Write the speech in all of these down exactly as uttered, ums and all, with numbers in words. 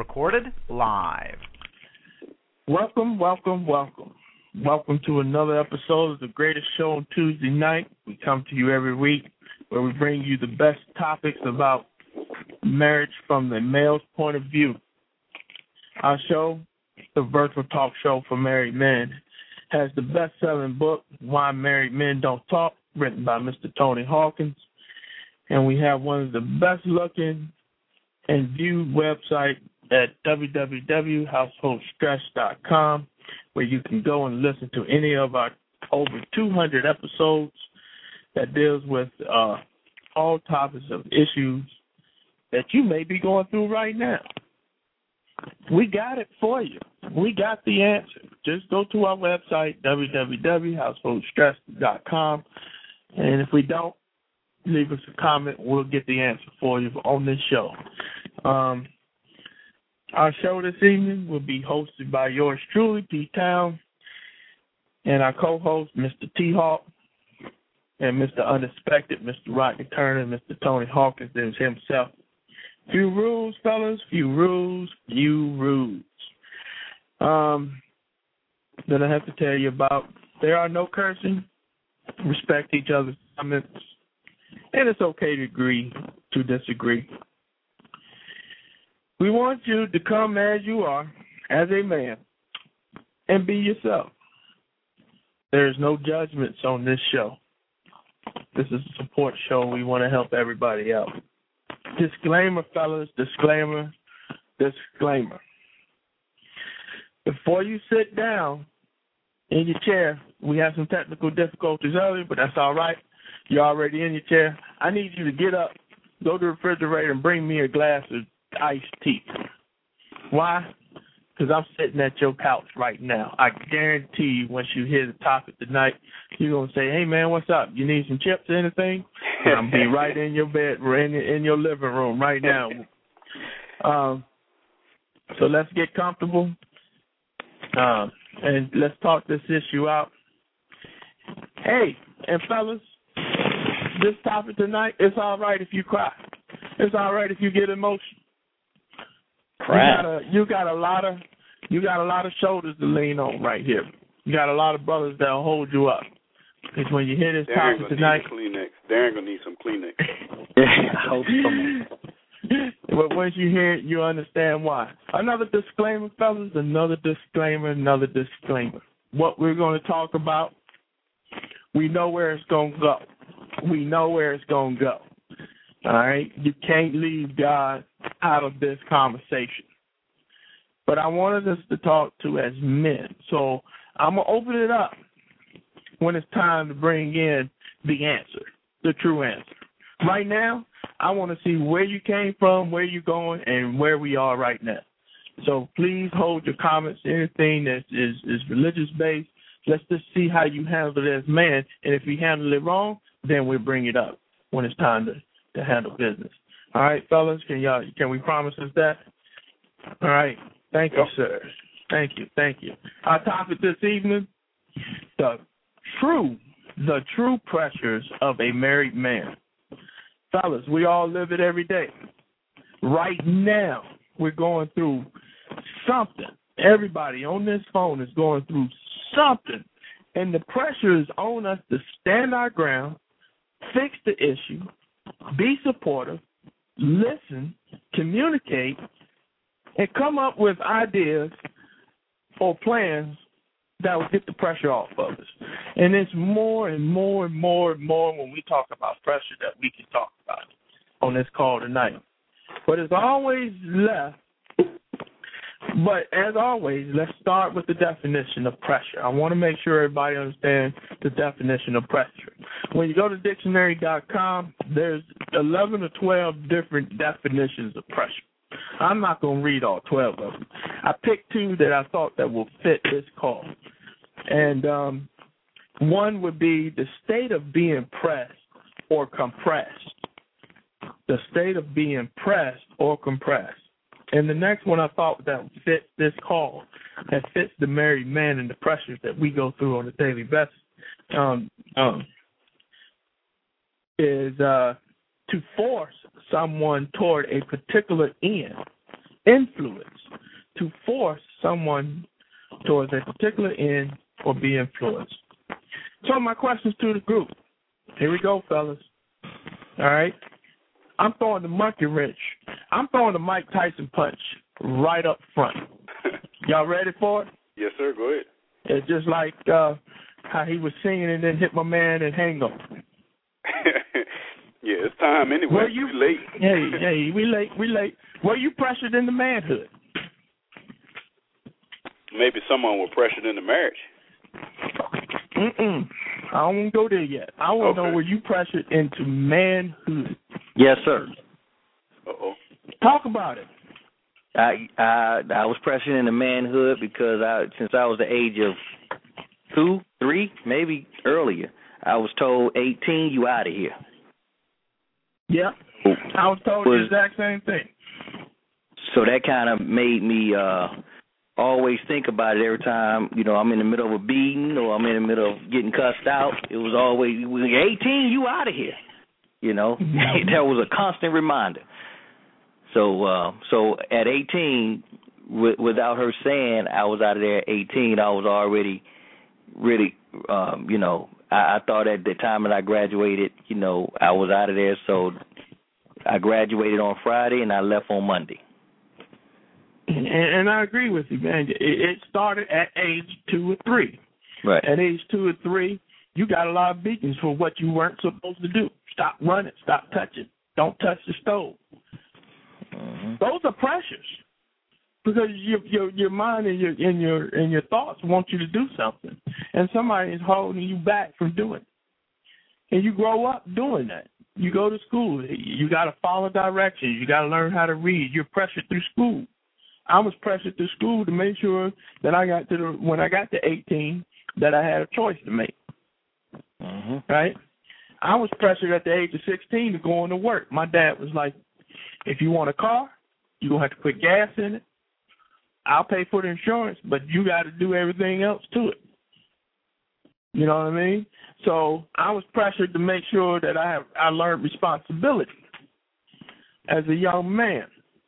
recorded live. Welcome, welcome, welcome. Welcome to another episode of The Greatest Show on Tuesday night. We come to you every week where we bring you the best topics about marriage from the male's point of view. Our show, the virtual talk show for married men, has the best-selling book, Why Married Men Don't Talk, written by Mister Tony Hawkins. And we have one of the best-looking and viewed websites at w w w dot household stress dot com, where you can go and listen to any of our over two hundred episodes that deals with uh, all topics of issues that you may be going through right now. We got it for you. We got the answer. Just go to our website, w w w dot household stress dot com, and if we don't, leave us a comment. We'll get the answer for you on this show. Um, our show this evening will be hosted by yours truly, P. Town, and our co-host, Mister T. Hawk, and Mister Unexpected, Mister Rodney Turner, and Mister Tony Hawkins himself. Few rules, fellas, few rules, few rules. Um, that I have to tell you about. There are no cursing. Respect each other's comments. And it's okay to agree to disagree. We want you to come as you are, as a man, and be yourself. There's no judgments on this show. This is a support show. We want to help everybody out. Disclaimer, fellas, disclaimer, disclaimer. Before you sit down in your chair, we had some technical difficulties earlier, but that's all right. You're already in your chair. I need you to get up, go to the refrigerator, and bring me a glass of iced tea. Why? Because I'm sitting at your couch right now. I guarantee you once you hear the topic tonight, you're going to say, hey, man, what's up? You need some chips or anything? And I'm going to be right in your bed, in, in your living room right now. Um, so let's get comfortable, um, and let's talk this issue out. Hey, and fellas, this topic tonight, it's all right if you cry. It's all right if you get emotional. Crap. You got a, you got a lot of you got a lot of shoulders to lean on right here. You got a lot of brothers that'll hold you up. Because when you hear this Darren topic gonna tonight, need Kleenex. Darren gonna need some Kleenex. I hope so. But once you hear it, you understand why. Another disclaimer, fellas. Another disclaimer. Another disclaimer. What we're going to talk about, we know where it's going to go. We know where it's going to go. All right? You can't leave God out of this conversation. But I wanted us to talk to as men. So I'm going to open it up when it's time to bring in the answer, the true answer. Right now, I want to see where you came from, where you're going, and where we are right now. So please hold your comments, anything that is, is religious-based. Let's just see how you handle it as man. And if you handle it wrong, then we'll bring it up when it's time to, to handle business. All right, fellas, can y'all can we promise us that? All right. Thank you, sir. Thank you, thank you. Our topic this evening, the true, the true pressures of a married man. Fellas, we all live it every day. Right now, we're going through something. Everybody on this phone is going through something. And the pressure is on us to stand our ground, fix the issue, be supportive, listen, communicate, and come up with ideas or plans that will get the pressure off of us. And it's more and more and more and more when we talk about pressure that we can talk about on this call tonight. But it's always left. But as always, let's start with the definition of pressure. I want to make sure everybody understands the definition of pressure. When you go to dictionary dot com, there's eleven or twelve different definitions of pressure. I'm not going to read all twelve of them. I picked two that I thought that will fit this call. And um, one would be the state of being pressed or compressed. The state of being pressed or compressed. And the next one I thought that fits this call, that fits the married man and the pressures that we go through on a daily basis, um, um, is uh, to force someone toward a particular end, influence, to force someone towards a particular end or be influenced. So my questions to the group. Here we go, fellas. All right? I'm throwing the monkey wrench. I'm throwing the Mike Tyson punch right up front. Y'all ready for it? Yes, sir. Go ahead. It's just like uh, how he was singing and then hit my man and hang up. Yeah, it's time anyway. Were you we late? Hey, hey, we late, we late. Were you pressured into manhood? Maybe someone was pressured into marriage. Mm-mm. I don't want to go there yet. I want to Okay. know, were you pressured into manhood? Yes, sir. Uh-oh. Talk about it. I I I was pressured into manhood because I since I was the age of two, three, maybe earlier, I was told eighteen, you out of here. Yeah. I was told Was- the exact same thing. So that kind of made me uh, always think about it every time, you know, I'm in the middle of a beating or I'm in the middle of getting cussed out. It was always, when you're eighteen, you out of here. You know, that was a constant reminder. So, uh, so at eighteen, w- without her saying I was out of there at eighteen, I was already really, um, you know, I, I thought at the time that I graduated, you know, I was out of there. So I graduated on Friday and I left on Monday. And, and I agree with you, man. It, it started at age two or three. Right. At age two or three, you got a lot of beatings for what you weren't supposed to do. Stop running. Stop touching. Don't touch the stove. Mm-hmm. Those are pressures because your your your mind and your and your and your thoughts want you to do something, and somebody is holding you back from doing it. And you grow up doing that. You go to school. You got to follow directions. You got to learn how to read. You're pressured through school. I was pressured through school to make sure that I got to the when I got to eighteen that I had a choice to make. Mm-hmm. Right? I was pressured at the age of sixteen to go into work. My dad was like, if you want a car, you're going to have to put gas in it. I'll pay for the insurance, but you got to do everything else to it. You know what I mean? So I was pressured to make sure that I have, I learned responsibility as a young man.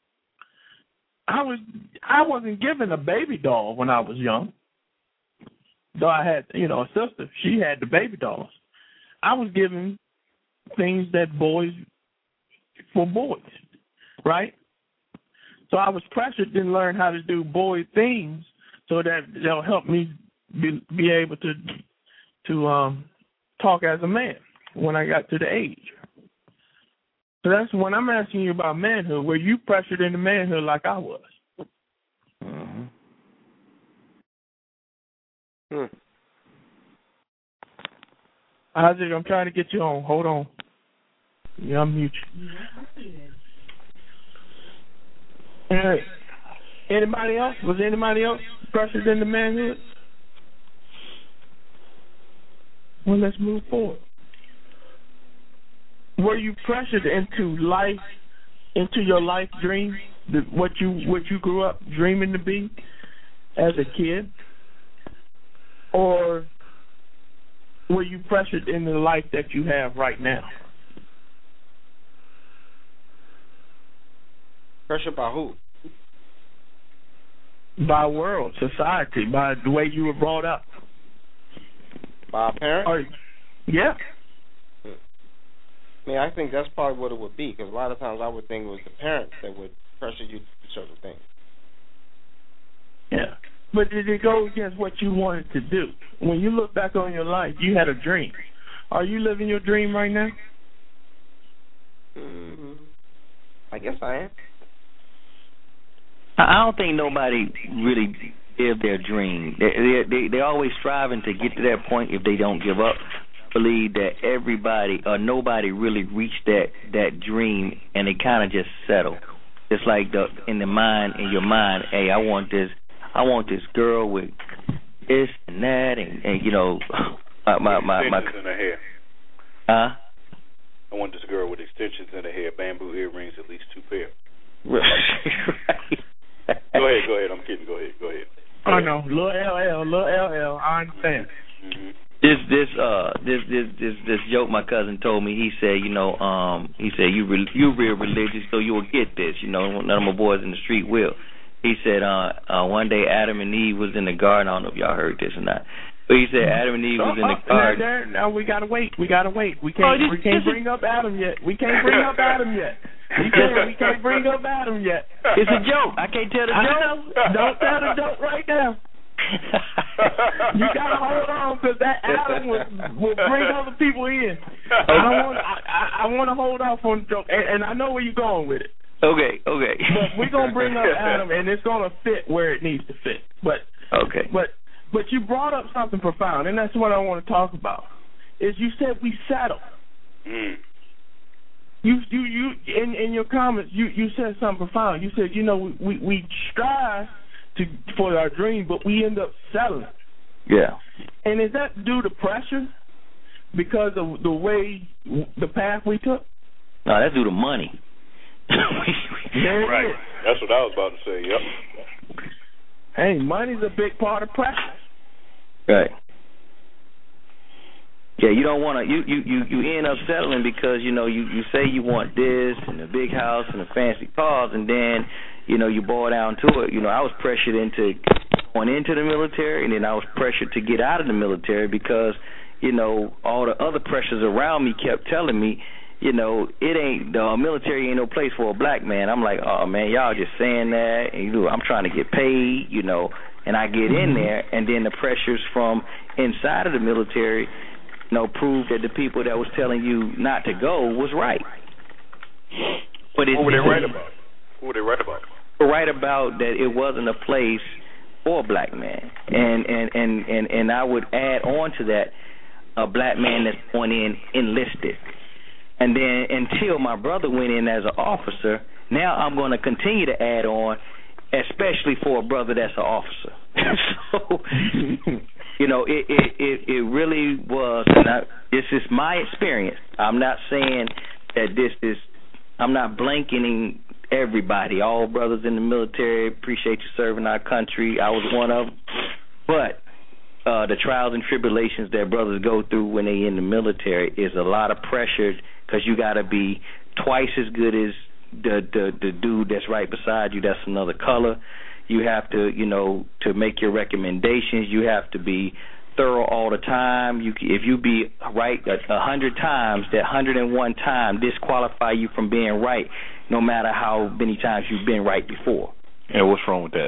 I was I wasn't given a baby doll when I was young. Though I had, you know, a sister, she had the baby dolls. I was given things that boys for boys, right? So I was pressured to learn how to do boy things so that they'll help me be, be able to to um, talk as a man when I got to the age. So that's when I'm asking you about manhood. Were you pressured into manhood like I was? Mm-hmm. Hmm. Isaac, I'm trying to get you on. Hold on. Yeah, I'm mute you. All right. Anybody else? Was anybody else pressured into manhood? Well, let's move forward. Were you pressured into life, into your life dream, the, what you what you grew up dreaming to be as a kid, or were you pressured into the life that you have right now? Pressure by who? By world, society, by the way you were brought up. By a parent? Or, yeah. I mean, I think that's probably what it would be, because a lot of times I would think it was the parents that would pressure you to do certain things. Yeah. But did it go against what you wanted to do? When you look back on your life, you had a dream. Are you living your dream right now? Mm-hmm. I guess I am. I don't think nobody really live their dream. They they they they're always striving to get to that point if they don't give up. Believe that everybody or nobody really reached that that dream and they kind of just settle. It's like the in the mind in your mind. Hey, I want this. I want this girl with this and that, and, and you know, my my my. my extensions in her hair. Huh? I want this girl with extensions in her hair, bamboo earrings, at least two pair. Right. Go ahead, go ahead. I'm kidding. Go ahead, go ahead. I know, little L L, little L L. I understand. Mm-hmm. This this uh this this this this joke my cousin told me. He said, you know, um, he said you re- you real religious, so you will get this. You know, none of my boys in the street will. He said, uh, uh, one day Adam and Eve was in the garden. I don't know if y'all heard this or not. But he said Adam and Eve was in the oh, garden. Now, now we gotta wait. We gotta wait. We can't. Oh, this, we can't this bring up Adam yet. We can't bring up Adam yet. We can't. We can't bring up Adam yet. It's a joke. I can't tell the I joke. know. Don't tell the joke right now. You gotta hold on, because that Adam will, will bring other people in. I don't want. I, I, I want to hold off on the joke, and, and I know where you're going with it. Okay. Okay. But we're gonna bring up Adam, and it's gonna fit where it needs to fit. But okay. But but you brought up something profound, and that's what I want to talk about. Is you said we settle. Mm. You you you in in your comments you, you said something profound. You said, you know, we, we, we strive to for our dream, but we end up settling. Yeah. And is that due to pressure because of the way the path we took? No, that's due to money. Yeah, right. That's what I was about to say. Yep. Hey, money's a big part of pressure. Right. Yeah, you don't want to. You, you, you, you end up settling because you know you, you say you want this and a big house and a fancy cars, and then you know you boil down to it. You know, I was pressured into going into the military, and then I was pressured to get out of the military because you know all the other pressures around me kept telling me, you know, it ain't the military ain't no place for a black man. I'm like, oh man, y'all just saying that, and you know, I'm trying to get paid, you know, and I get in there, and then the pressures from inside of the military. You know, prove that the people that was telling you not to go was right. But it, what were they right about? What were they right about? Right about that it wasn't a place for a black man, and and and and, and I would add on to that a black man that's going in enlisted, and then until my brother went in as an officer, now I'm going to continue to add on, especially for a brother that's an officer. So. You know, it, it, it, it really was, and I, this is my experience. I'm not saying that this is, I'm not blanketing everybody. All brothers in the military, appreciate you serving our country. I was one of them. But uh, the trials and tribulations that brothers go through when they in the military is a lot of pressure because you got to be twice as good as the, the, the dude that's right beside you that's another color. You have to, you know, to make your recommendations, you have to be thorough all the time. You, if you be right a, a hundred times, that hundred and one time disqualify you from being right, no matter how many times you've been right before. And what's wrong with that?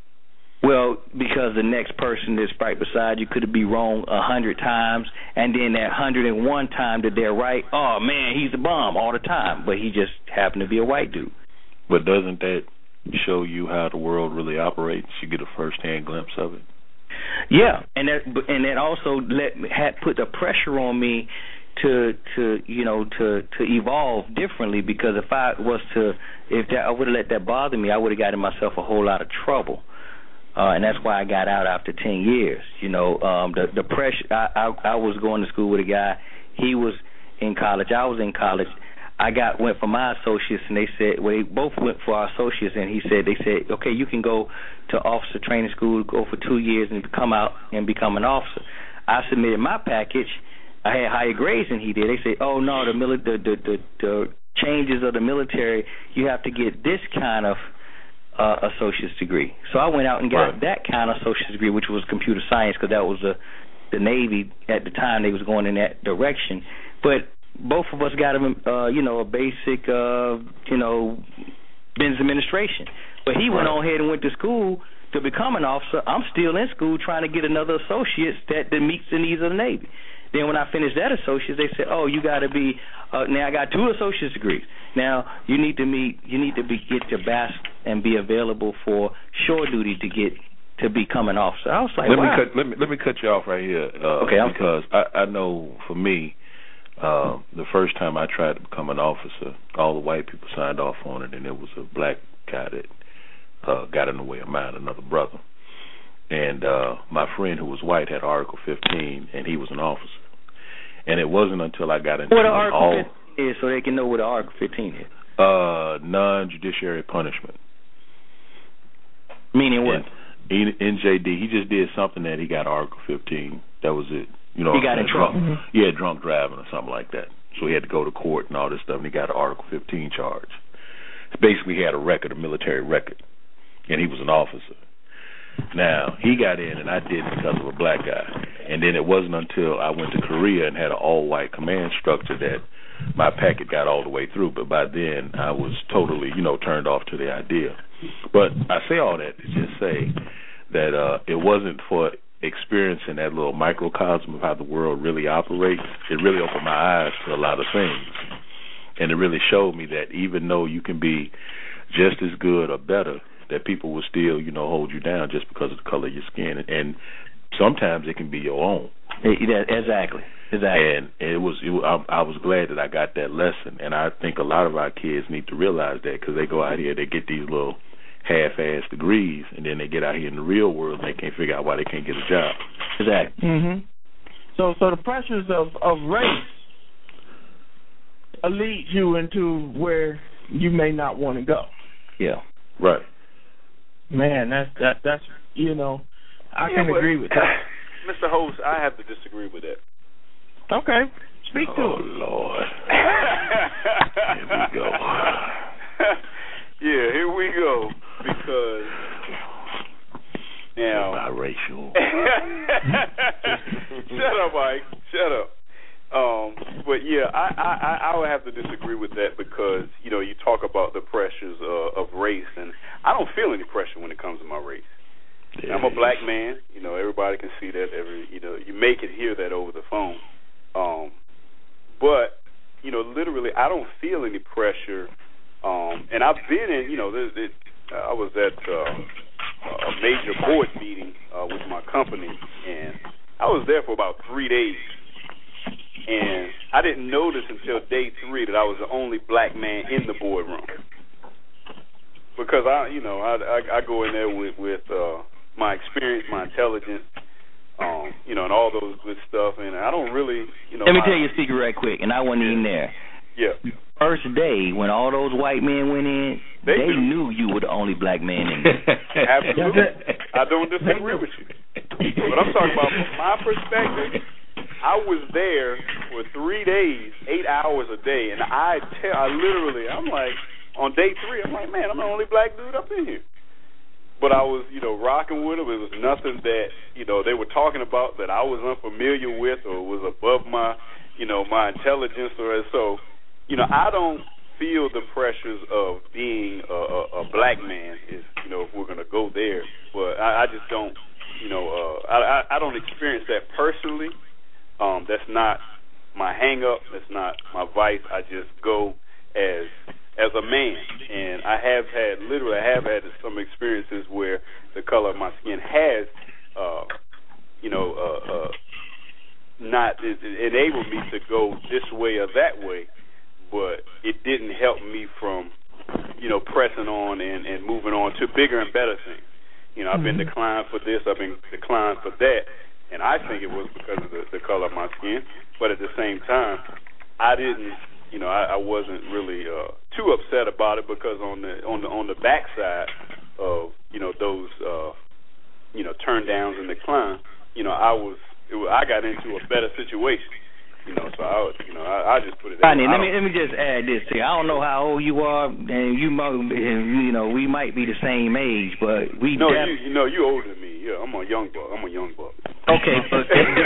Well, because the next person that's right beside you could be wrong a hundred times, and then that hundred and one time that they're right, oh man, he's a bum all the time, but he just happened to be a white dude. But doesn't that show you how the world really operates? You get a first-hand glimpse of it. Yeah, and that and that also let had put the pressure on me to to you know to to evolve differently, because if I was to if that, I would have let that bother me, I would have gotten myself a whole lot of trouble, uh, and that's why I got out after ten years. You know, um, the the pressure. I, I I was going to school with a guy. He was in college. I was in college. I got went for my associates, and they said, well, they both went for our associates, and he said, they said, okay, you can go to officer training school, go for two years, and come out and become an officer. I submitted my package. I had higher grades than he did. They said, oh no, the mili- the, the the the changes of the military, you have to get this kind of uh, associate's degree. So I went out and got right. that kind of associate's degree, which was computer science, because that was the the Navy at the time. They was going in that direction, but both of us got him, uh, you know, a basic, uh, you know, business administration. But he went on ahead and went to school to become an officer. I'm still in school trying to get another associate that, that meets the needs of the Navy. Then when I finished that associate, they said, oh, you got to be, uh, now I got two associate's degrees. Now you need to meet, you need to be get to B A S and be available for shore duty to get to become an officer. I was like, let wow. me cut, let me let me cut you off right here, uh, okay, because I, I know for me. Um, the first time I tried to become an officer, all the white people signed off on it, and it was a black guy that uh, got in the way of mine, another brother. And uh, my friend who was white had Article fifteen, and he was an officer. And it wasn't until I got into what an Article all fifteen is, so they can know what an Article fifteen is. Uh, non-judiciary punishment. Meaning what? In, N J D. He just did something that he got Article fifteen. That was it. You know, he got in trouble. Drunk, mm-hmm. Yeah, drunk driving or something like that. So he had to go to court and all this stuff, and he got an Article fifteen charge. Basically, he had a record, a military record. and he was an officer. Now, he got in, and I did it because of a black guy. And then it wasn't until I went to Korea and had an all-white command structure that my packet got all the way through. But by then, I was totally, you know, turned off to the idea. But I say all that to just say that uh, it wasn't for experiencing that little microcosm of how the world really operates. It really opened my eyes to a lot of things. And it really showed me that even though you can be just as good or better, that people will still, you know, hold you down just because of the color of your skin. And sometimes it can be your own. Exactly. Exactly. And it was, it, I, I was glad that I got that lesson. And I think a lot of our kids need to realize that, because they go out here, they get these little half-ass degrees, and then they get out here in the real world and they can't figure out why they can't get a job. Exactly. Mm-hmm. So, so the pressures of, of race lead you into where you may not want to go. Yeah. Right. Man, that's that that's you know, I yeah, can but, agree with that. Mister Host, I have to disagree with that. Okay, speak to oh, it. Oh Lord. Here we go. Yeah, here we go. Because now, biracial. Shut up, Mike. Shut up. Um, but yeah, I, I, I would have to disagree with that, because, you know, you talk about the pressures uh, of race, and I don't feel any pressure when it comes to my race. There I'm a black man. You know, everybody can see that. Every you know, you may can hear that over the phone. Um, but you know, literally, I don't feel any pressure. Um, and I've been in, you know, this, it, I was at uh, a major board meeting uh, with my company, and I was there for about three days. And I didn't notice until day three that I was the only black man in the boardroom, because I, you know, I, I, I go in there with, with uh, my experience, my intelligence, um, you know, and all those good stuff. And I don't really, you know. Let me I, tell you a secret right quick, and I wasn't even there. Yeah. First day when all those white men went in, they, they knew you were the only black man in there. Absolutely. I don't disagree with you. But I'm talking about from my perspective. I was there for three days, eight hours a day, and I tell, I literally, I'm like, on day three, I'm like, man, I'm the only black dude up in here. But I was, you know, rocking with them. It was nothing that, you know, they were talking about that I was unfamiliar with or was above my, you know, my intelligence. Or so, you know, I don't feel the pressures of being a, a, a black man, if, you know, if we're going to go there. But I, I just don't, you know, uh, I, I don't experience that personally. Um, that's not my hang-up. That's not my vice. I just go as as a man. And I have had, literally, I have had some experiences where the color of my skin has, uh, you know, uh, uh, not it, it enabled me to go this way or that way, but it didn't help me from, you know, pressing on and, and moving on to bigger and better things. You know, I've been declined for this. I've been declined for that. And I think it was because of the, the color of my skin. But at the same time, I didn't, you know, I, I wasn't really uh, too upset about it, because on the on the on the backside of, you know, those uh, you know, turn downs and decline, you know, I was, it was I got into a better situation. You know, so I, you know, I, I just put it. Rodney, let me let me just add this to you. I don't know how old you are, and you, you know, we might be the same age, but we. No, def- you, you know, you older than me. Yeah, I'm a young buck. I'm a young buck. Okay, but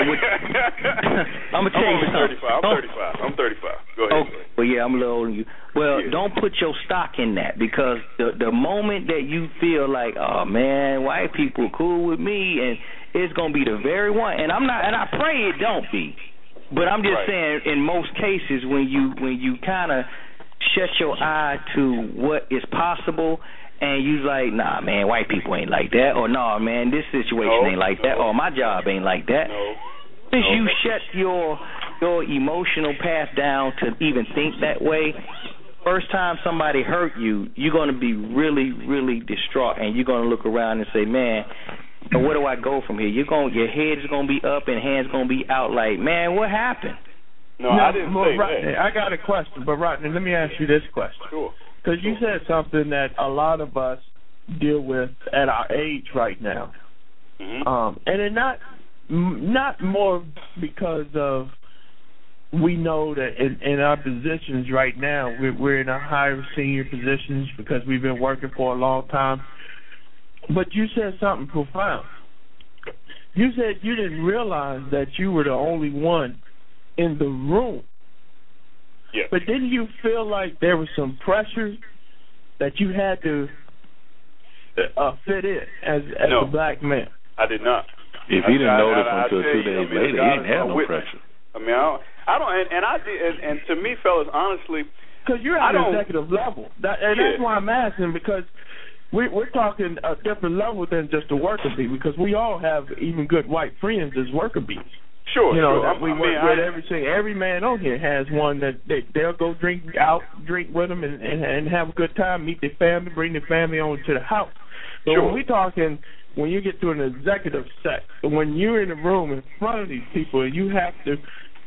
I'm gonna tell I'm you something. thirty-five. I'm thirty-five. I'm thirty-five. Go ahead. Okay. Well, yeah, I'm a little older than you. Well, yeah. Don't put your stock in that, because the the moment that you feel like, oh man, white people cool with me, and it's gonna be the very one, and I'm not, and I pray it don't be. But I'm just right. saying, in most cases, when you when you kind of shut your eye to what is possible, and you like, nah, man, white people ain't like that, or nah, man, this situation no, ain't like no. that, or my job ain't like that. No. Since no. you shut your your emotional path down to even think that way, first time somebody hurt you, you're going to be really, really distraught, and you're going to look around and say, man, where do I go from here? You're going, your head is going to be up and hands going to be out like, man, what happened? No, no I didn't well, say Rodney, that. I got a question, but Rodney, let me ask you this question. Sure. Because you sure. said something that a lot of us deal with at our age right now. Mm-hmm. Um, and it not not more because of we know that in, in our positions right now, we're, we're in our higher senior positions because we've been working for a long time. But you said something profound. You said you didn't realize that you were the only one in the room. Yeah. But didn't you feel like there was some pressure that you had to uh, fit in as, as no, a black man? I did not. If he didn't I, notice I, I, until I two you, days I mean, later, he didn't have no witness. pressure. I mean, I don't, I don't and, and I did, and, and to me, fellas, honestly, because you're at an executive level, that, and yeah. that's why I'm asking, because we, we're talking a different level than just a worker bee, because we all have even good white friends as worker bees. Sure, you know, sure. we I work mean, with I, every single, every man on here has one that they, they'll go drink out, drink with them, and, and and have a good time, meet their family, bring their family on to the house. So sure. when we're talking, when you get to an executive set, when you're in the room in front of these people, you have to.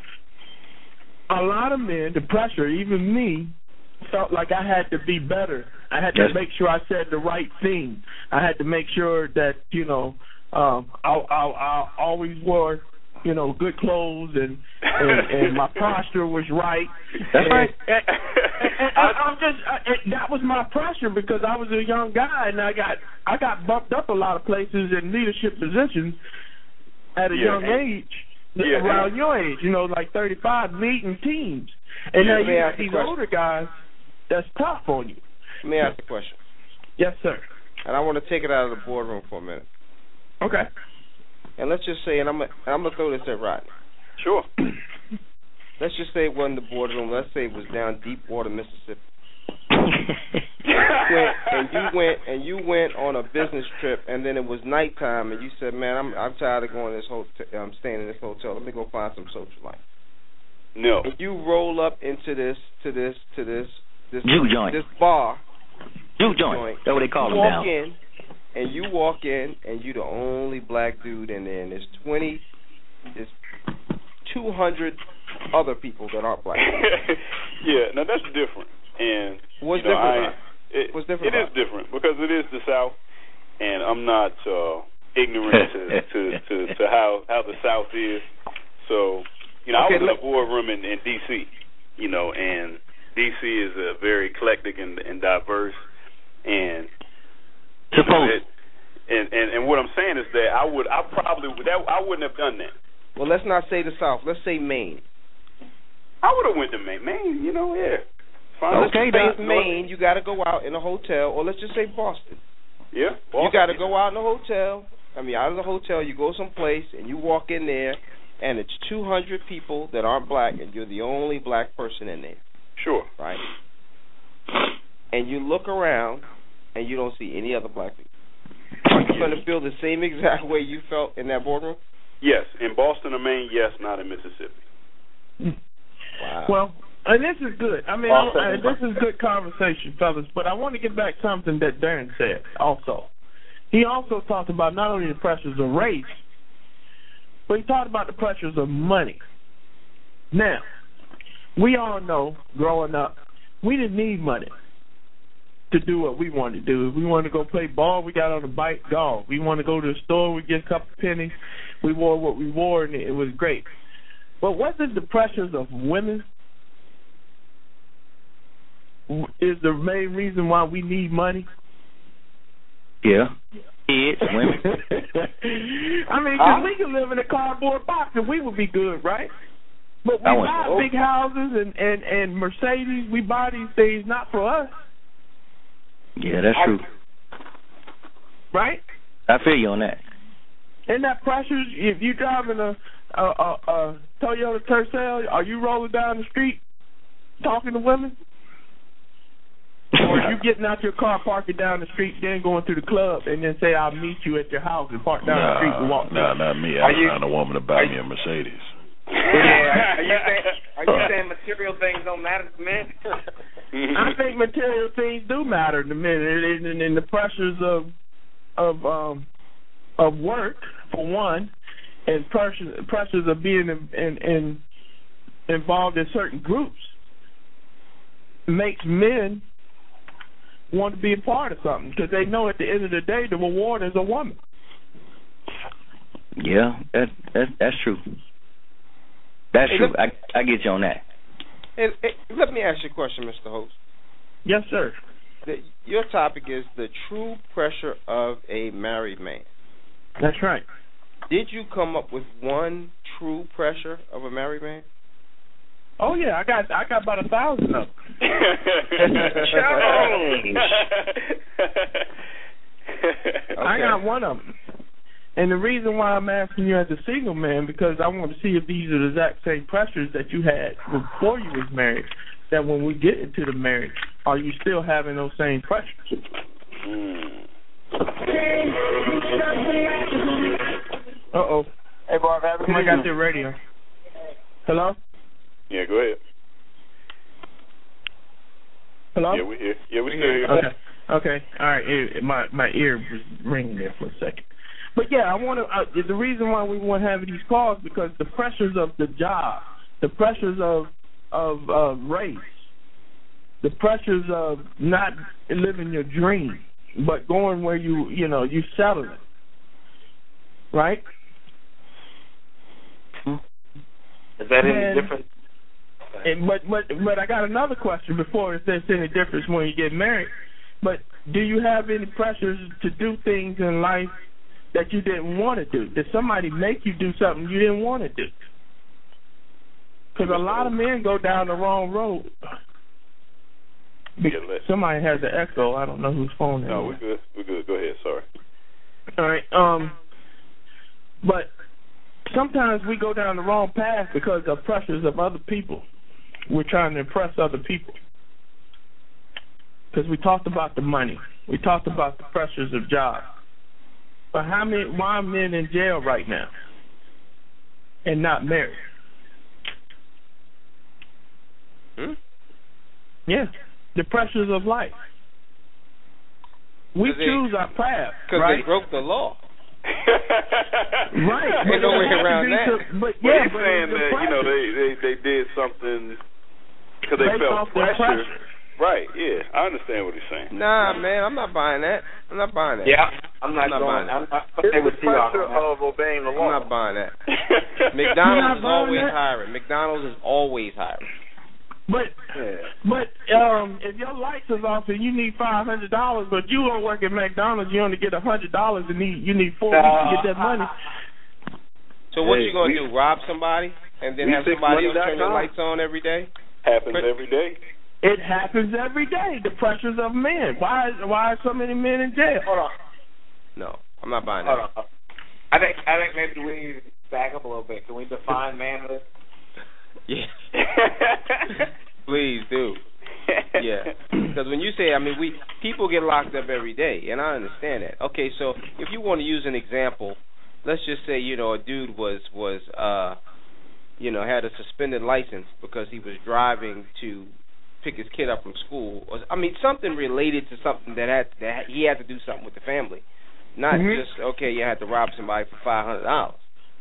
A lot of men, the pressure, even me, felt like I had to be better. I had to yes. make sure I said the right thing. I had to make sure that, you know, um, I, I, I always wore, you know, good clothes, and and, and my posture was right. That's and, right. And, and, and I, I'm just I, and that was my pressure, because I was a young guy, and I got I got bumped up a lot of places in leadership positions at a yeah, young and, age. Yeah, around your age, you know, like thirty-five, leading teams. And yeah, now you got these question. older guys that's tough on you. Let me ask a question. Yes, sir. And I want to take it out of the boardroom for a minute. Okay. And let's just say, and I'm, and I'm going to throw this at Rodney. Sure. Let's just say it wasn't the boardroom. Let's say it was down Deepwater, Mississippi. went, and you went and you went on a business trip, and then it was nighttime, and you said, "Man, I'm I'm tired of going to this hotel. I'm staying in this hotel. Let me go find some social life." No. And you roll up into this to this to this this Juke joint. this bar. Juke joint. That's what they call you them walk down. in, and you walk in, and you the only black dude in there, and there's twenty, there's two hundred other people that aren't black. Yeah, now that's different. And What's you know, different? I, it, What's different? It is different because it is the South, and I'm not uh, ignorant to, to, to, to how, how the South is. So, you know, okay, I was in look. a boardroom in, in D C, you know, and D C is a very eclectic and, and diverse, and Suppose. You know, it, and, and and what I'm saying is that I would, I probably would, that, I wouldn't have done that. Well, let's not say the South. Let's say Maine. I would have went to Maine. Maine, you know, yeah. Fine. Okay, let's say Maine. You got to go out in a hotel, or let's just say Boston. Yeah, Boston. You got to go out in a hotel. I mean, out of the hotel, you go someplace, and you walk in there, and it's two hundred people that aren't black, and you're the only black person in there. Sure. Right? And you look around, and you don't see any other black people. Are you going to feel the same exact way you felt in that boardroom? Yes, in Boston or Maine, yes, not in Mississippi. Wow. Well, and this is good. I mean, I, this is good conversation, fellas, but I want to get back to something that Darren said also. He also talked about not only the pressures of race, but he talked about the pressures of money. Now, we all know, growing up, we didn't need money to do what we wanted to do. If we wanted to go play ball, we got on a bike, golf. We wanted to go to the store, we get a couple pennies. We wore what we wore, and it was great. But wasn't the pressures of women is the main reason why we need money? Yeah. Kids, women. I mean, because we can live in a cardboard box and we would be good, right? But we I buy want- big houses and, and, and Mercedes. We buy these things not for us. Yeah, that's true. Right? I feel you on that. Isn't that pressures? If you're driving a, a, a, a Toyota Tercel, are you rolling down the street talking to women? Or are you getting out your car, parking down the street, then going to the club, and then say, I'll meet you at your house and park down nah, the street and walk Nah, through? not me. Are I you- found a woman to buy me a Mercedes. Yeah, are you saying are you saying material things don't matter to men? I think material things do matter to men, and, and, and the pressures of of um, of work for one, and pressures pressures of being in, in, in involved in certain groups makes men want to be a part of something because they know at the end of the day the reward is a woman. Yeah, that, that that's true. That's Hey, true. let- I I get you on that. Hey, hey, let me ask you a question, Mister Host. Yes, sir. the, your topic is the true pressure of a married man. That's right. Did you come up with one true pressure of a married man? Oh yeah, I got I got about a thousand of them. Okay. I got one of them. And the reason why I'm asking you as a single man, because I want to see if these are the exact same pressures that you had before you was married, that when we get into the marriage, are you still having those same pressures? Mm. Uh-oh. Hey, Barb, have a Come on, I got the radio. Hello? Yeah, go ahead. Hello? Yeah, we here. Yeah, we still here. Okay. Okay. All right. It, my my ear was ringing there for a second. But yeah, I want to. Uh, the reason why we want to have these calls because the pressures of the job, the pressures of of uh, race, the pressures of not living your dream, but going where you you know you settling, right? Is that any And, different? and, but but but I got another question before if there's any difference when you get married. But do you have any pressures to do things in life that you didn't want to do? Did somebody make you do something you didn't want to do? Because a lot of men go down the wrong road. Be- somebody has an echo. I don't know whose phone it is. No, we're good. We're good. Go ahead. Sorry. All right. Um, but sometimes we go down the wrong path because of pressures of other people. We're trying to impress other people. Because we talked about the money. We talked about the pressures of jobs. But how many, why are men in jail right now and not married? Hmm? Yeah, the pressures of life. We they, choose our path, Because right? they broke the law. Right. There's no way around that. To, but Well, yeah, he's but saying the that, you know, they, they, they did something because they Based felt off their pressure. pressure. Right, yeah. I understand what he's saying. Nah, man, I'm not buying that. I'm not buying that. Yeah, I'm not, I'm not going. buying I'm not It's okay the with you on pressure that. of obeying the I'm law. not buying that. You're McDonald's not is always buying that? hiring. McDonald's is always hiring. But Yeah. but um, if your lights is off and you need five hundred dollars, but you don't work at McDonald's, you only get a hundred dollars and need you need four Uh, weeks to get that money. So what Hey, you gonna we- do? Rob somebody and then we have fix somebody money else turn your dot com. lights on every day? Happens But- every day. It happens every day. The pressures of men. Why why are so many men in jail? Hold on. No, I'm not buying Hold that. on. I think I think maybe we need to back up a little bit. Can we define manhood? Yeah. Please do. Yeah. Because when you say, I mean, we people get locked up every day, and I understand that. Okay, so if you want to use an example, let's just say, you know, a dude was was uh, you know, had a suspended license because he was driving to pick his kid up from school. Or, I mean, something related to something that had that he had to do something with the family, not Mhm. just okay, you had to rob somebody for five hundred dollars.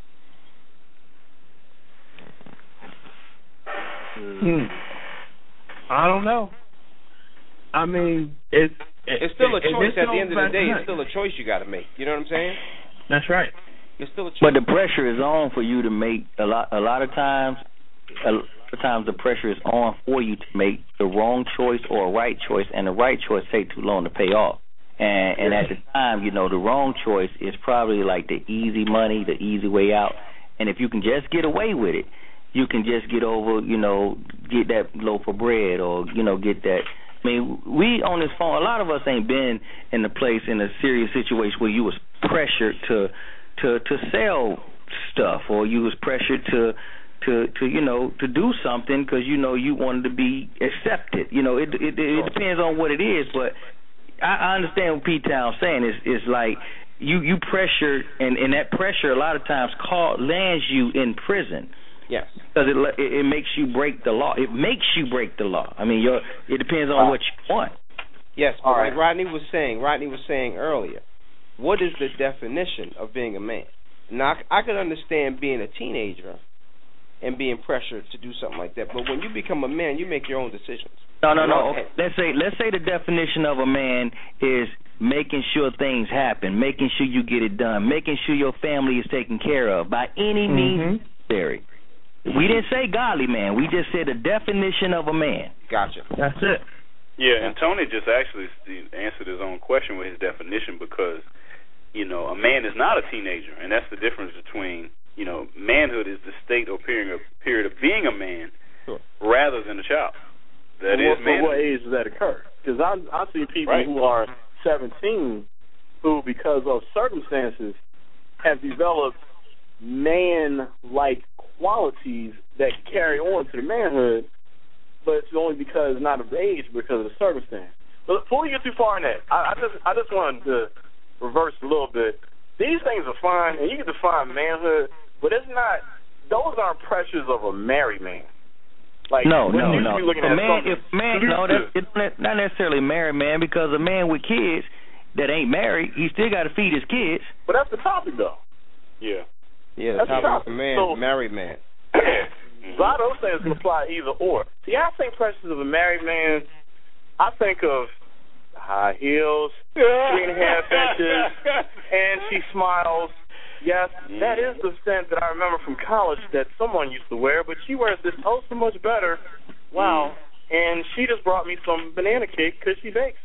Hmm. I don't know. I mean, it's It's still a it- it- choice. it At the end of the goes day, back it's to- still a choice you got to make. You know what I'm saying? That's right. It's still a choice. But the pressure is on for you to make a lot. A lot of times, a lot of times the pressure is on for you to make the wrong choice or a right choice, and the right choice take too long to pay off. And and at the time, you know, the wrong choice is probably like the easy money, the easy way out. And if you can just get away with it, you can just get over, you know, get that loaf of bread or, you know, get that. I mean, we on this phone, a lot of us ain't been in a place in a serious situation where you was pressured to to to sell stuff, or you was pressured to to to you know to do something because you know you wanted to be accepted. You know, it it, it depends on what it is, but I, I understand what P Town's saying. Is is like you you pressure, and and that pressure a lot of times call, lands you in prison. Yes. Because it, it it makes you break the law. It makes you break the law. I mean, you're, it depends on what you want. Yes, but All like right. Rodney was saying, Rodney was saying earlier, what is the definition of being a man? Now, I, I could understand being a teenager and being pressured to do something like that, but when you become a man, you make your own decisions. No, no, no. Okay. Let's say let's say the definition of a man is making sure things happen, making sure you get it done, making sure your family is taken care of by any means necessary. We didn't say godly man. We just said the definition of a man. Gotcha. That's it. Yeah, and Tony just actually answered his own question with his definition because, you know, a man is not a teenager, and that's the difference between, you know, manhood is the state or period of, period of being a man sure. rather than a child. That well, is manhood. What age does that occur? Because I, I see people right. who are seventeen who, because of circumstances, have developed man-like qualities that carry on to the manhood, but it's only because not of the age, but because of the circumstance. But before we get too far in that, I, I just I just wanted to reverse a little bit. These things are fine, and you can define manhood, but it's not. Those aren't pressures of a married man. Like no, no, you no. A man, if man, no, that's it's not necessarily a married man because a man with kids that ain't married, he still got to feed his kids. But that's the topic, though. Yeah. Yeah, the that's topic the topic. of a man, so, married man. A lot of those things can apply either or. See, I think pressures of a married man, I think of high heels, three and a half inches, and she smiles. Yes, that is the scent that I remember from college that someone used to wear, but she wears this oh so much better. Wow. And she just brought me some banana cake because she bakes.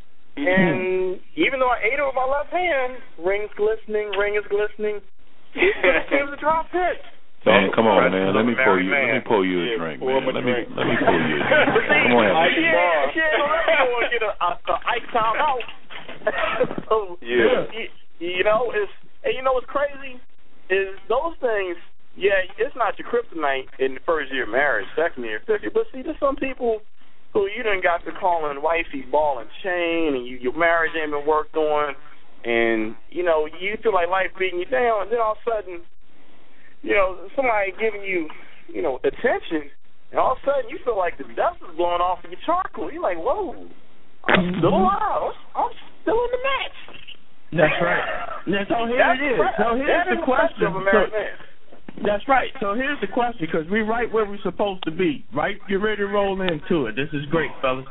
And even though I ate it with my left hand, ring's glistening, ring is glistening, it seems to drop hit. Man, come on, man. Let me pour you. Man. Let me pour you a yeah, drink, man. Let me drink. let me pour you a drink. Come on, have she ain't, she ain't gonna let me go and get a, a, a ice time out. So, yeah. You, you know, it's and you know what's crazy is those things. Yeah, it's not your kryptonite in the first year of marriage, second year, fifth year. But see, there's some people who you done got to calling wifey ball and chain, and you, your marriage ain't been worked on, and you know you feel like life beating you down, and then all of a sudden, you know, somebody giving you, you know, attention, and all of a sudden you feel like the dust is blowing off of your charcoal. You're like, whoa, I'm still alive. I'm still in the match. That's right. Yeah, so here That's it is. Right. So here's that the question. Of a married man. That's right. So here's the question, because we're right where we're supposed to be, right? Get ready to roll into it. This is great, fellas.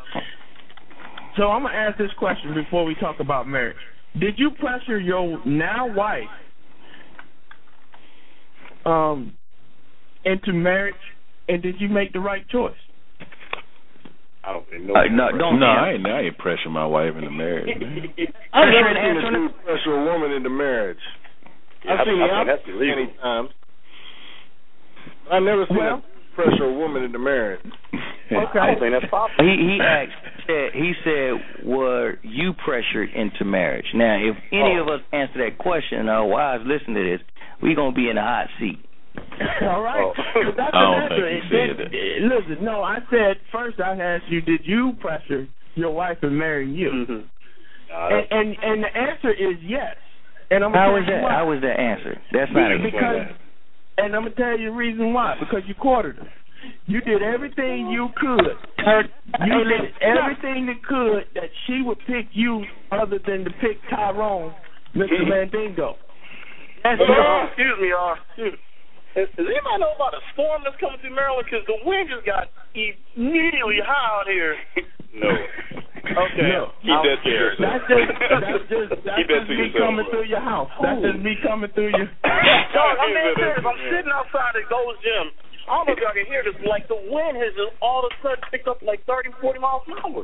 So I'm going to ask this question before we talk about marriage. Did you pressure your now wife um, into marriage, and did you make the right choice? I don't think no. Uh, no, don't no, I ain't, I ain't pressure my wife into marriage, man. I've never seen a dude pressure a woman into marriage. Yeah, I've seen I, the I opposite many times. I never seen well, a pressure a woman into marriage. Okay, I don't think that's possible. He he asked. Said, he said, "Were you pressured into marriage?" Now, if any oh. of us answer that question, our wives listen to this, we're gonna be in the hot seat. All right. Oh. That's I don't think you said that. Listen, no, I said first. I asked you, did you pressure your wife to marry you? Mm-hmm. Uh, and, and and the answer is yes. And I'm how is that? Why. How was the answer? That's not because, because and I'm gonna tell you the reason why. Because you courted her. You did everything you could. You did everything that could that she would pick you, other than to pick Tyrone, Mister Mandingo. That's uh, excuse me, uh, excuse. Does anybody know about a storm that's coming through Maryland? Because the wind just got immediately high out here. No. Okay. No. Keep that to yourself. That's just, that's just, that's Keep that just to me yourself, coming bro. through your house. That's just me coming through your... Dog, I'm being serious. I'm sitting outside at Gold's Gym. I don't know if y'all can hear this. Like, the wind has just all of a sudden picked up like thirty, forty miles an hour.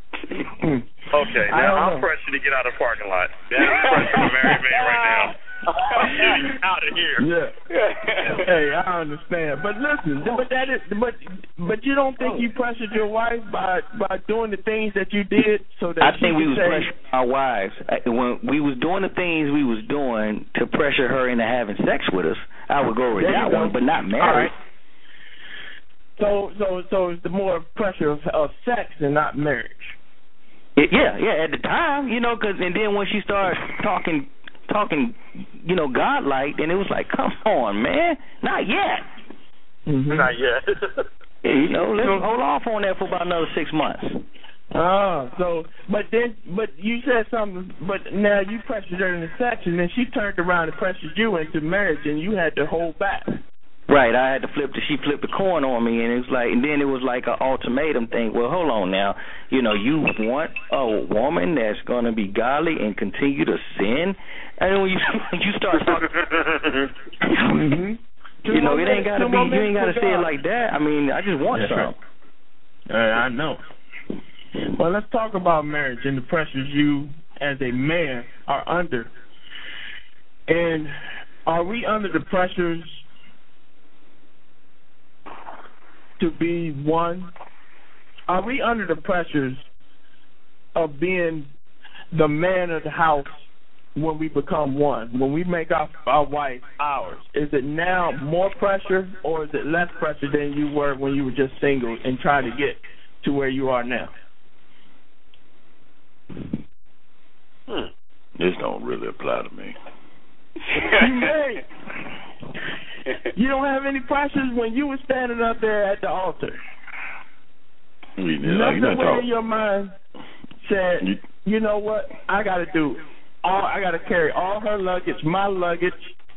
Okay, now I'm pressure to get out of the parking lot. That's pressure for married man right now. I'm getting out of here. Yeah. Hey, I understand, but listen, but that is, but but you don't think you pressured your wife by by doing the things that you did so that I she think we was say, pressuring our wives when we was doing the things we was doing to pressure her into having sex with us. I would go with that one, but not married. So, so, so it's the more pressure of, of sex and not marriage. It, yeah, yeah. At the time, you know, cause and then when she started talking, talking, you know, godlike, then it was like, come on, man, not yet. Mm-hmm. Not yet. Yeah, you know, let's hold off on that for about another six months. Ah, so, but then, but you said something, but now you pressured her into sex, and then she turned around and pressured you into marriage, and you had to hold back. Right, I had to flip the, she flipped the coin on me, and it was like, and then it was like an ultimatum thing. Well, hold on now, you know, you want a woman that's going to be godly and continue to sin, and when you you start talking, mm-hmm. you know, it ain't got to be, you ain't got to say it like that. I mean, I just want That's something. Right. Uh, I know. Well, let's talk about marriage and the pressures you, as a man, are under. And are we under the pressures to be one? Are we under the pressures of being the man of the house when we become one, when we make our, our wife ours? Is it now more pressure, or is it less pressure than you were when you were just single and trying to get to where you are now? Hmm. This don't really apply to me. You married. You don't have any pressures when you were standing up there at the altar. You know, Nothing you way in your mind said, you, you know what, I got to do all. I got to carry all her luggage, my luggage.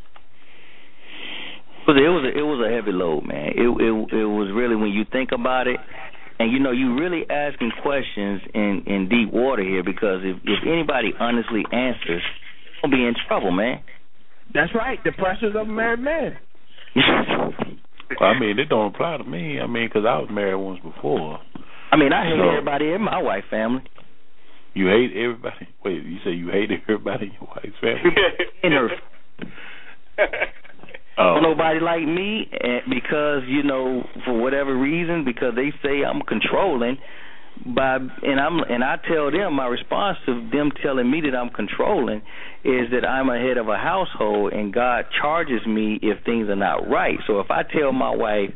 It was a, it was a heavy load, man. It it it was really, when you think about it, and you know, you really asking questions in, in deep water here, because if if anybody honestly answers, they're gonna be in trouble, man. That's right. The pressures of a married man. Well, I mean, it don't apply to me. I mean, because I was married once before. I mean, I hate so, everybody in my wife's family. You hate everybody? Wait, you say you hate everybody in your wife's family? In her. Oh. Nobody like me, because, you know, for whatever reason, because they say I'm controlling. By and I'm and I tell them, my response to them telling me that I'm controlling is that I'm a head of a household, and God charges me if things are not right. So if I tell my wife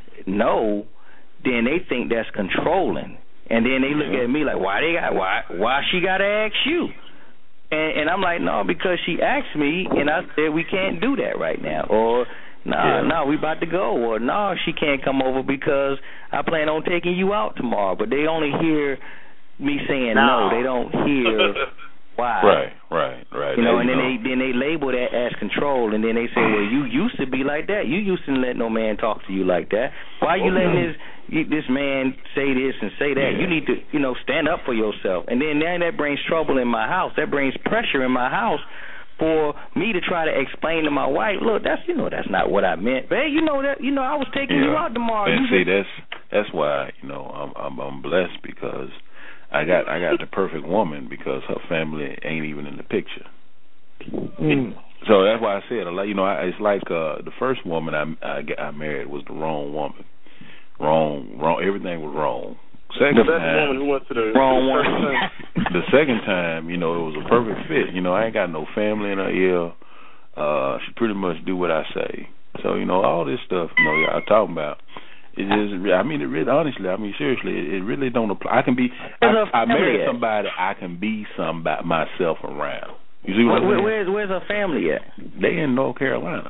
no, then they think that's controlling, and then they look at me like, why they got why why she got to ask you? And, and I'm like, no, because she asked me, and I said we can't do that right now, or no, nah, yeah. no, we about to go, or no, she can't come over because I plan on taking you out tomorrow. But they only hear me saying no. no. They don't hear why. Right, right, right. You know, there and you then go. they then they label that as control, and then they say, well, you used to be like that. You used to let no man talk to you like that. Why are you okay. letting this you, this man say this and say that? Yeah. You need to, you know, stand up for yourself. And then then that brings trouble in my house. That brings pressure in my house for me to try to explain to my wife, look, that's, you know, that's not what I meant. But hey, you know that, you know, I was taking yeah. you out tomorrow. And you see, just... that's that's why, you know, I'm, I'm I'm blessed, because I got I got the perfect woman, because her family ain't even in the picture. Mm. So that's why I said, you know, it's like uh, the first woman I, I I married was the wrong woman. Wrong, wrong. Everything was wrong. Second That's time, the woman who went to the wrong one. The second time, you know, it was a perfect fit. You know, I ain't got no family in her ear. Uh, she pretty much do what I say. So, you know, all this stuff, you know, y'all talking about, it is. I mean, it really, honestly, I mean, seriously, it, it really don't apply. I can be. I, I married somebody I can be somebody myself around. You see what Where, I'm saying? where's where's her family at? They in North Carolina.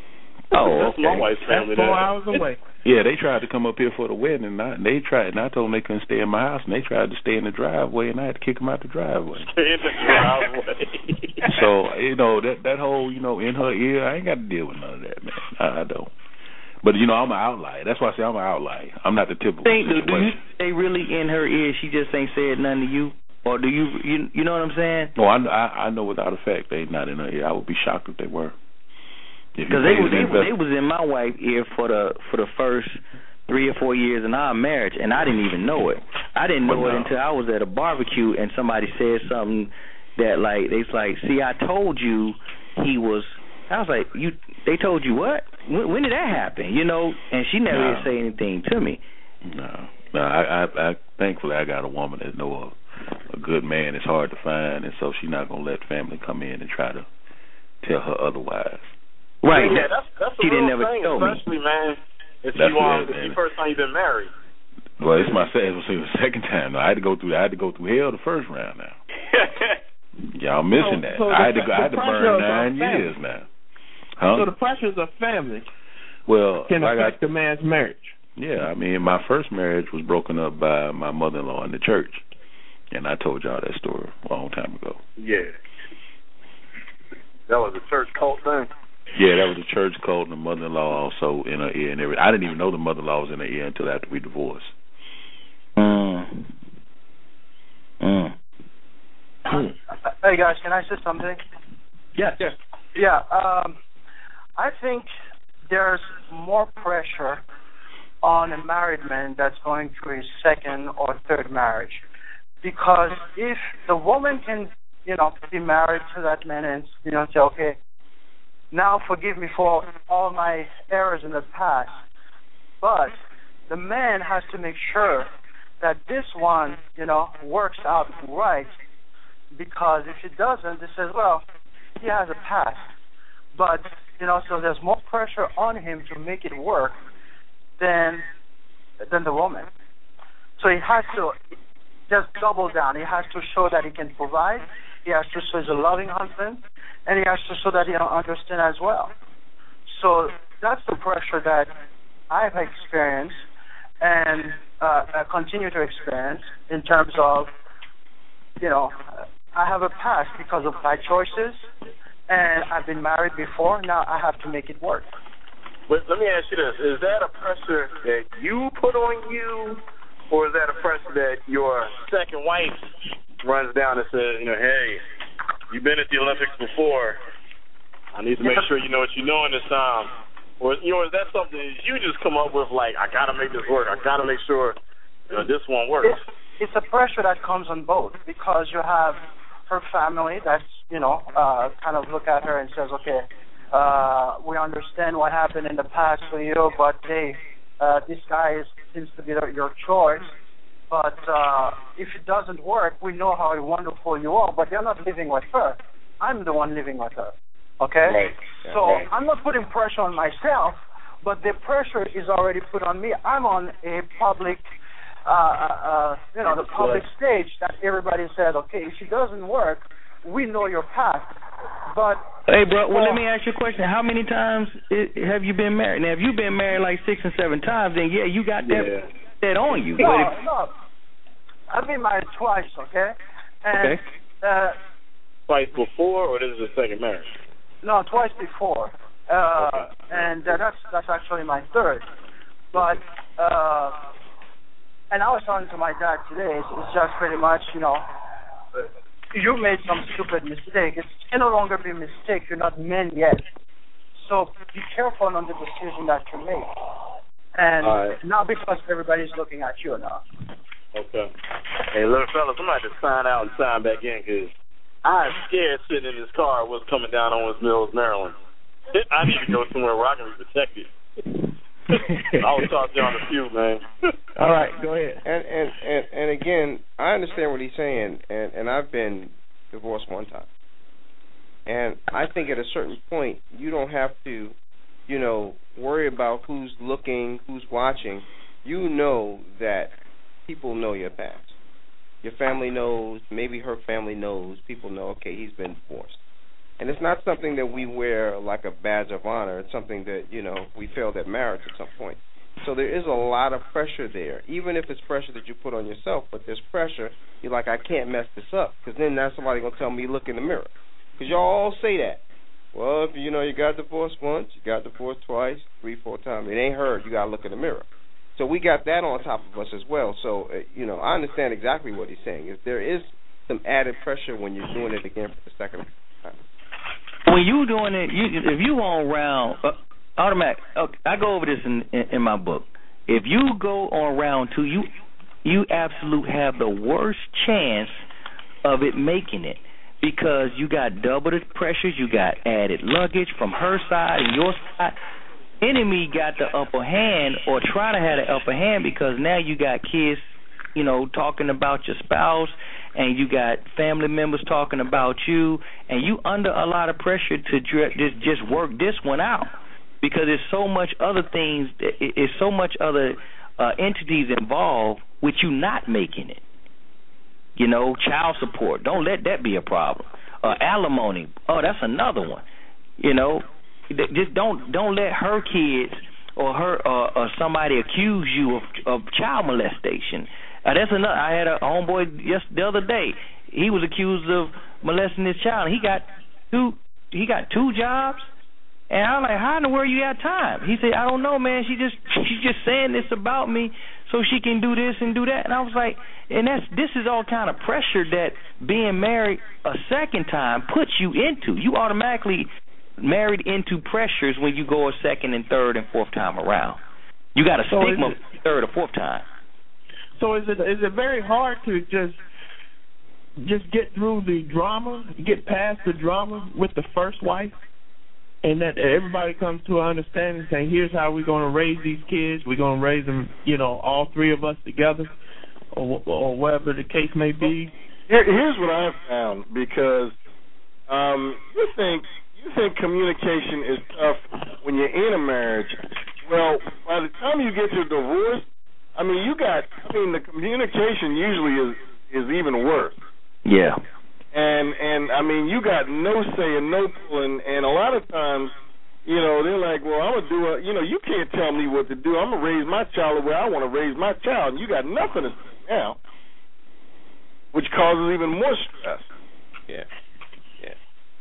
Oh, that's okay. my wife's family. That's four there. hours away. Yeah, they tried to come up here for the wedding, and I, they tried, and I told them they couldn't stay in my house, and they tried to stay in the driveway, and I had to kick them out the driveway. Stay in the driveway. So, you know, that that whole, you know, in her ear, I ain't got to deal with none of that, man. I, I don't. But, you know, I'm an outlier. That's why I say I'm an outlier. I'm not the typical Think, do, do you situation. say really in her ear she just ain't said nothing to you? Or do you, you, you know what I'm saying? No, I, I, I know without a fact they not in her ear. I would be shocked if they were. Because they, was, they, they was in my wife's ear for the for the first three or four years in our marriage, and I didn't even know it. I didn't know well, it no. until I was at a barbecue and somebody said something that, like, they was like, see, I told you he was. I was like, you. They told you what? When, when did that happen? You know? And she never no. did say anything to me. No, no. I, I, I thankfully I got a woman that know a, a good man is hard to find, and so she's not gonna let family come in and try to tell her otherwise. Right. Yeah, that's that's a she real didn't never thing, tell me. especially, man, if That's you um, it, if you man. first time you've been married. Well, it's my second, it's the second time. Now, I had to go through. I had to go through hell the first round. Now, y'all missing So- that. so I had the- to go. I had to the burn pressure of nine our years family. now. Huh? So the pressures of family Well, can like affect I, a man's marriage. yeah, I mean, my first marriage was broken up by my mother-in-law in the church, and I told y'all that story a long time ago. Yeah. That was a church cult thing. Yeah, that was a church cult, and the mother-in-law also in her ear and everything. I didn't even know the mother-in-law was in her ear until after we divorced. Mm. Mm. Hey guys, can I say something? Yes. Yes. Yeah. Um, I think there's more pressure on a married man that's going through his second or third marriage. Because if the woman can, you know, be married to that man and, you know, say, okay, now forgive me for all my errors in the past, but the man has to make sure that this one, you know, works out right, because if it doesn't, it says, well, he has a past. But, you know, so there's more pressure on him to make it work than than the woman. So he has to just double down. He has to show that he can provide. He has to show he's a loving husband, and he has to show that he understands as well. So that's the pressure that I've experienced and uh, I continue to experience in terms of, you know, I have a past because of my choices, and I've been married before. Now I have to make it work. But let me ask you this. Is that a pressure that you put on you, or is that a pressure that your second wife runs down and says, you know, hey, you've been at the Olympics before. I need to make sure you know what you're doing this time. Or, you know, is that something that you just come up with, like, I got to make this work. I got to make sure, you know, this one works. It's, it's a pressure that comes on both, because you have her family that's, you know, uh, kind of look at her and says, okay, uh, we understand what happened in the past for you, but, hey, uh, this guy is, seems to be your choice. But uh, if it doesn't work, we know how wonderful you are, but you're not living with her. I'm the one living with her. Okay? Right. So right. I'm not putting pressure on myself, but the pressure is already put on me. I'm on a public, uh, uh, you know, the public stage that everybody said, okay, if it doesn't work, we know your path. But hey, bro, well, let me ask you a question. How many times have you been married? Now, if you've been married like six and seven times, then, yeah, you got that, yeah. that on you. No, but if, no. I've been married twice, okay? And, okay. Uh, twice before, or this is the second marriage? No, twice before, uh, okay. and uh, that's that's actually my third. But uh, and I was talking to my dad today. It's, it's just pretty much, you know, you made some stupid mistake. It can no longer be a mistake. You're not men yet, so be careful on the decision that you make. And right. not because everybody's looking at you now. Okay. Hey, little fellas, I'm going to have to sign out and sign back in because I'm scared sitting in this car what's coming down Owens Mills, Maryland. I need to go somewhere where I can be protected. I'll talk to you on a few, man. All right, go ahead. And, and and and again, I understand what he's saying, and, and I've been divorced one time. And I think at a certain point, you don't have to, you know, worry about who's looking, who's watching. You know that people know your past. Your family knows, maybe her family knows, people know, okay, he's been divorced. And it's not something that we wear like a badge of honor. It's something that, you know, we failed at marriage at some point. So there is a lot of pressure there, even if it's pressure that you put on yourself, but there's pressure. You're like, I can't mess this up, because then that's somebody going to tell me, look in the mirror. Because y'all all say that. Well, if you know you got divorced once, you got divorced twice, three, four times, it ain't her. You got to look in the mirror. So we got that on top of us as well. So, uh, you know, I understand exactly what he's saying. Is there is some added pressure when you're doing it again for the second time. When you doing it, you, if you on round, uh, automatic, okay, I go over this in, in, in my book. If you go on round two, you you absolutely have the worst chance of it making it, because you got double the pressures, you got added luggage from her side and your side. Enemy got the upper hand, or try to have the upper hand, because now you got kids, you know, talking about your spouse, and you got family members talking about you, and you under a lot of pressure to just just work this one out, because there's so much other things, there's so much other uh, entities involved with you not making it. You know, child support, don't let that be a problem. Uh, alimony, oh, that's another one. You know. Just don't don't let her kids or her uh, or somebody accuse you of, of child molestation. Uh, that's another. I had a homeboy just the other day. He was accused of molesting his child. He got two. He got two jobs, and I'm like, how in the world you got time? He said, I don't know, man. She just she's just saying this about me so she can do this and do that. And I was like, and that's this is all kind of pressure that being married a second time puts you into. You automatically married into pressures when you go a second and third and fourth time around. You got a so stigma third or fourth time. So is it is it very hard to just just get through the drama, get past the drama with the first wife, and that everybody comes to an understanding, saying, here's how we're going to raise these kids. We're going to raise them, you know, all three of us together, or, or whatever the case may be. Here, here's what I've found, because um, you think you think communication is tough when you're in a marriage. Well, by the time you get to divorce, I mean, you got, I mean, the communication usually is, is even worse. Yeah. And, and I mean, you got no say and no pulling, and a lot of times, you know, they're like, well, I'm going to do a, you know, you can't tell me what to do. I'm going to raise my child the way I want to raise my child, and you got nothing to say now, which causes even more stress. Yeah. Yeah.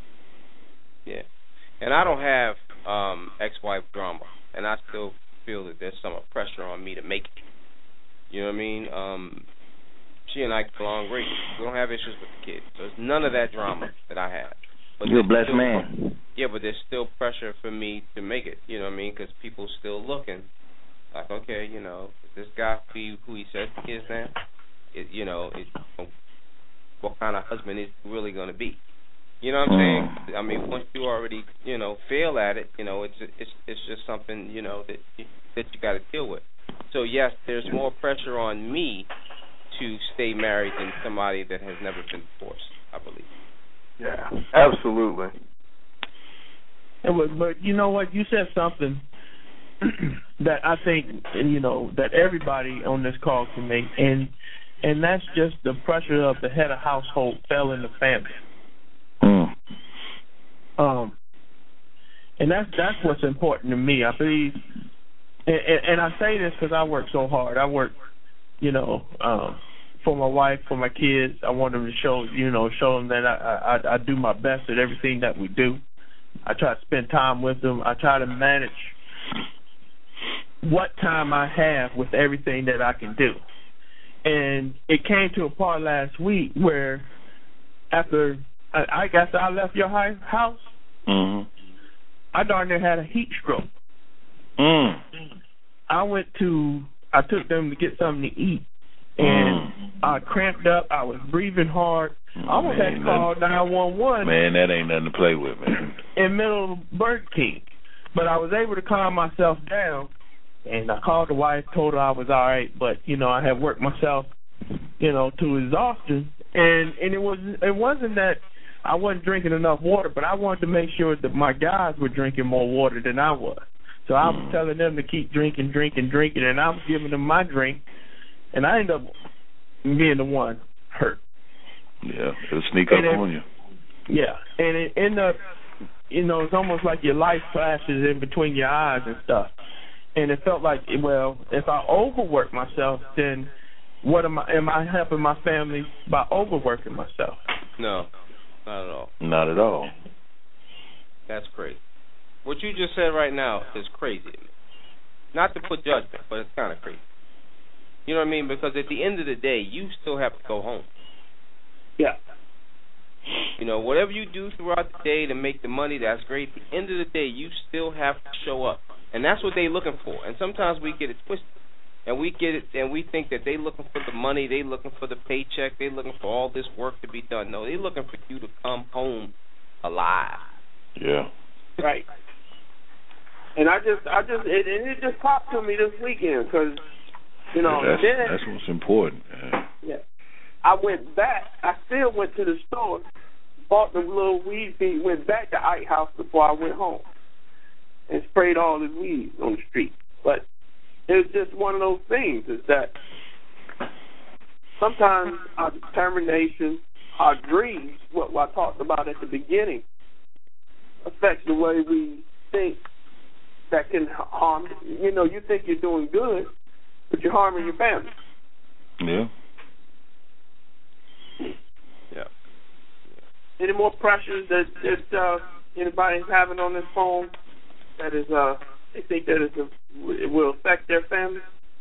Yeah. And I don't have um, ex-wife drama, and I still feel that there's some pressure on me to make it. You know what I mean? Um, she and I get along great. We don't have issues with the kids. So there's none of that drama that I have. But you're a blessed still, man. Yeah, but there's still pressure for me to make it. You know what I mean? Because people still looking. Like, okay, you know, is this guy who he, who he says he is now? It, you know, it, what kind of husband is he really going to be? You know what I'm mm. saying? I mean, once you already, you know, fail at it, you know, it's it's it's just something, you know, that you, that you got to deal with. So yes, there's more pressure on me to stay married than somebody that has never been divorced, I believe. Yeah, absolutely. It was, but you know what? You said something that I think, you know, that everybody on this call can make, and and that's just the pressure of the head of household fell in the family. Mm. Um, and that's that's what's important to me. I believe, and, and I say this because I work so hard. I work, you know, um, for my wife, for my kids. I want them to show, you know, show them that I, I I do my best at everything that we do. I try to spend time with them. I try to manage what time I have with everything that I can do. And it came to a part last week where after I, I guess I left your house, mm-hmm. I darn near had a heat stroke. Mm. I went to, I took them to get something to eat, and mm. I cramped up. I was breathing hard. I almost man, had to call nine one one. Man, that ain't nothing to play with, man. In middle of Burger King. But I was able to calm myself down, and I called the wife, told her I was all right, but, you know, I had worked myself, you know, to exhaustion. And, and it, was, it wasn't that I wasn't drinking enough water, but I wanted to make sure that my guys were drinking more water than I was. So I was telling them to keep drinking, drinking, drinking, and I was giving them my drink, and I ended up being the one hurt. Yeah, it'll sneak up and on it, you. Yeah, and it ended up, you know, it's almost like your life flashes in between your eyes and stuff. And it felt like, well, if I overwork myself, then what am I? Am I helping my family by overworking myself? No, not at all. Not at all. That's crazy. What you just said right now is crazy to me. Not to put judgment, but it's kind of crazy. You know what I mean? Because at the end of the day, you still have to go home. Yeah. You know, whatever you do throughout the day to make the money, that's great. At the end of the day, you still have to show up. And that's what they're looking for. And sometimes we get it twisted. And we get it, and we think that they're looking for the money, they're looking for the paycheck, they're looking for all this work to be done. No, they're looking for you to come home alive. Yeah. Right. And I just, I just, it, and it just popped to me this weekend because, you know, yeah, that's, then, that's what's important. Yeah. yeah. I went back. I still went to the store, bought the little weed feed, went back to Ike House before I went home, and sprayed all this weed on the street. But it was just one of those things, is that sometimes our determination, our dreams, what I talked about at the beginning, affects the way we think that can harm. You know, you think you're doing good, but you're harming your family. Yeah. Yeah. Any more pressures that, that uh, anybody's having on this phone that is, uh, they think that is a, it will affect their family?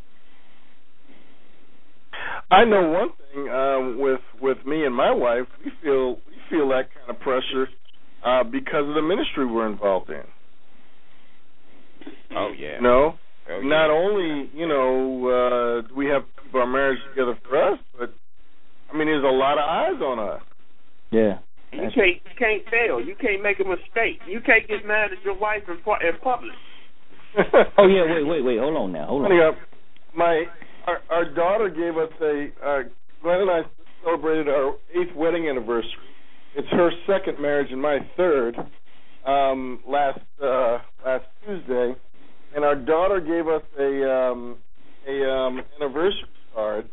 I know one thing um, with with me and my wife, we feel we feel that kind of pressure uh, because of the ministry we're involved in. Oh yeah. You know, oh, yeah. Not only you know uh, do we have to keep our marriage together for us, but I mean, there's a lot of eyes on us. Yeah. You can't you can't fail. You can't make a mistake. You can't get mad at your wife in, in public. Oh yeah, wait, wait, wait. Hold on now. Hold on. Funny, uh, my our, our daughter gave us a. Uh, Glenn and I celebrated our eighth wedding anniversary. It's her second marriage and my third. Um, last uh, last Tuesday, and our daughter gave us a um, a um, anniversary card,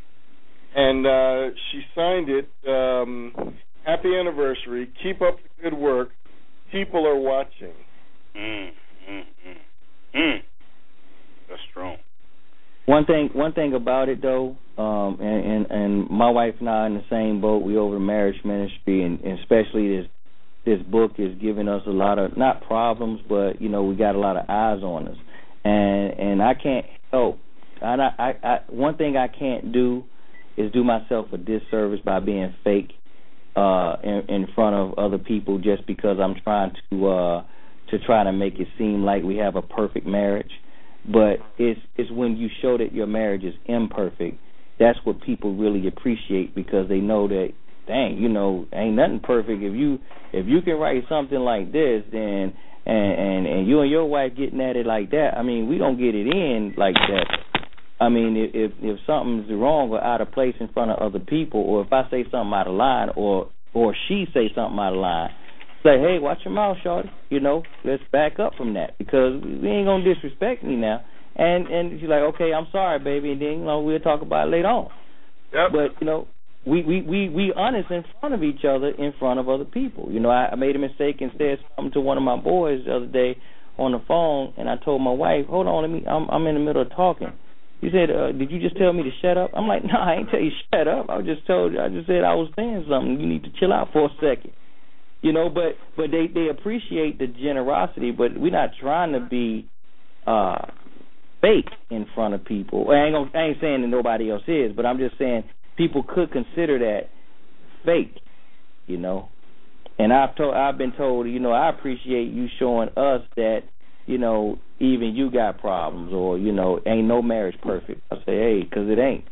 and uh, she signed it. Um, Happy anniversary. Keep up the good work. People are watching. Mm, mm, mm, mm. That's strong. One thing, one thing about it though, um, and, and and my wife and I are in the same boat. We over the marriage ministry, and, and especially this this book is giving us a lot of not problems, but you know we got a lot of eyes on us, and and I can't help. I, I, I one thing I can't do is do myself a disservice by being fake. Uh, in, in front of other people, just because I'm trying to uh, to try to make it seem like we have a perfect marriage. But it's it's when you show that your marriage is imperfect, that's what people really appreciate, because they know that, dang, you know, ain't nothing perfect. If you if you can write something like this, then and and, and you and your wife getting at it like that, I mean, we don't get it in like that. I mean, if if something's wrong or out of place in front of other people, or if I say something out of line, or or she say something out of line, say, hey, watch your mouth, shorty. You know, let's back up from that, because we ain't gonna disrespect me now. And and she's like, okay, I'm sorry, baby, and then you know we'll talk about it later on. Yep. But you know, we we we we honest in front of each other, in front of other people. You know, I, I made a mistake and said something to one of my boys the other day on the phone, and I told my wife, hold on, let me, I'm I'm in the middle of talking. He said, uh, did you just tell me to shut up? I'm like, no, I ain't tell you shut up. I just told you, I just said I was saying something. You need to chill out for a second. You know, but but they, they appreciate the generosity, but we're not trying to be uh, fake in front of people. I ain't, gonna, I ain't saying that nobody else is, but I'm just saying people could consider that fake, you know. And I've, told, I've been told, you know, I appreciate you showing us that, you know, even you got problems, or, you know, ain't no marriage perfect. I say, hey, because it ain't.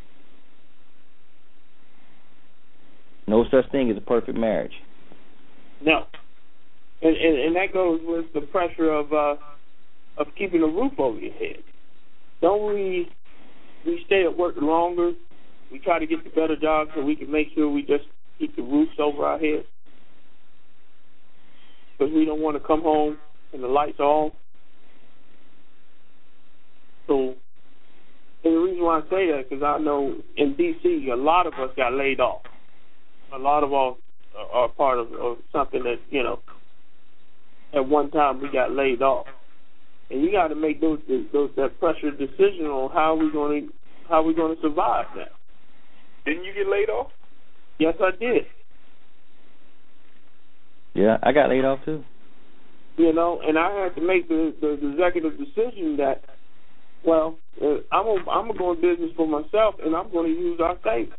No such thing as a perfect marriage. No. And, and and that goes with the pressure of uh, of keeping a roof over your head. Don't we, we stay at work longer, we try to get the better job so we can make sure we just keep the roofs over our heads? Because we don't want to come home and the lights are off. So, and the reason why I say that, because I know in D C a lot of us got laid off. A lot of us are part of, of something that, you know, at one time we got laid off, and you got to make those, those that pressure decision on how we going to how we going to survive now. Didn't you get laid off? Yes, I did. Yeah, I got laid off too. You know, and I had to make the, the, the executive decision that, well, uh, I'm a, I'm going to go in business for myself, and I'm going to use our savings.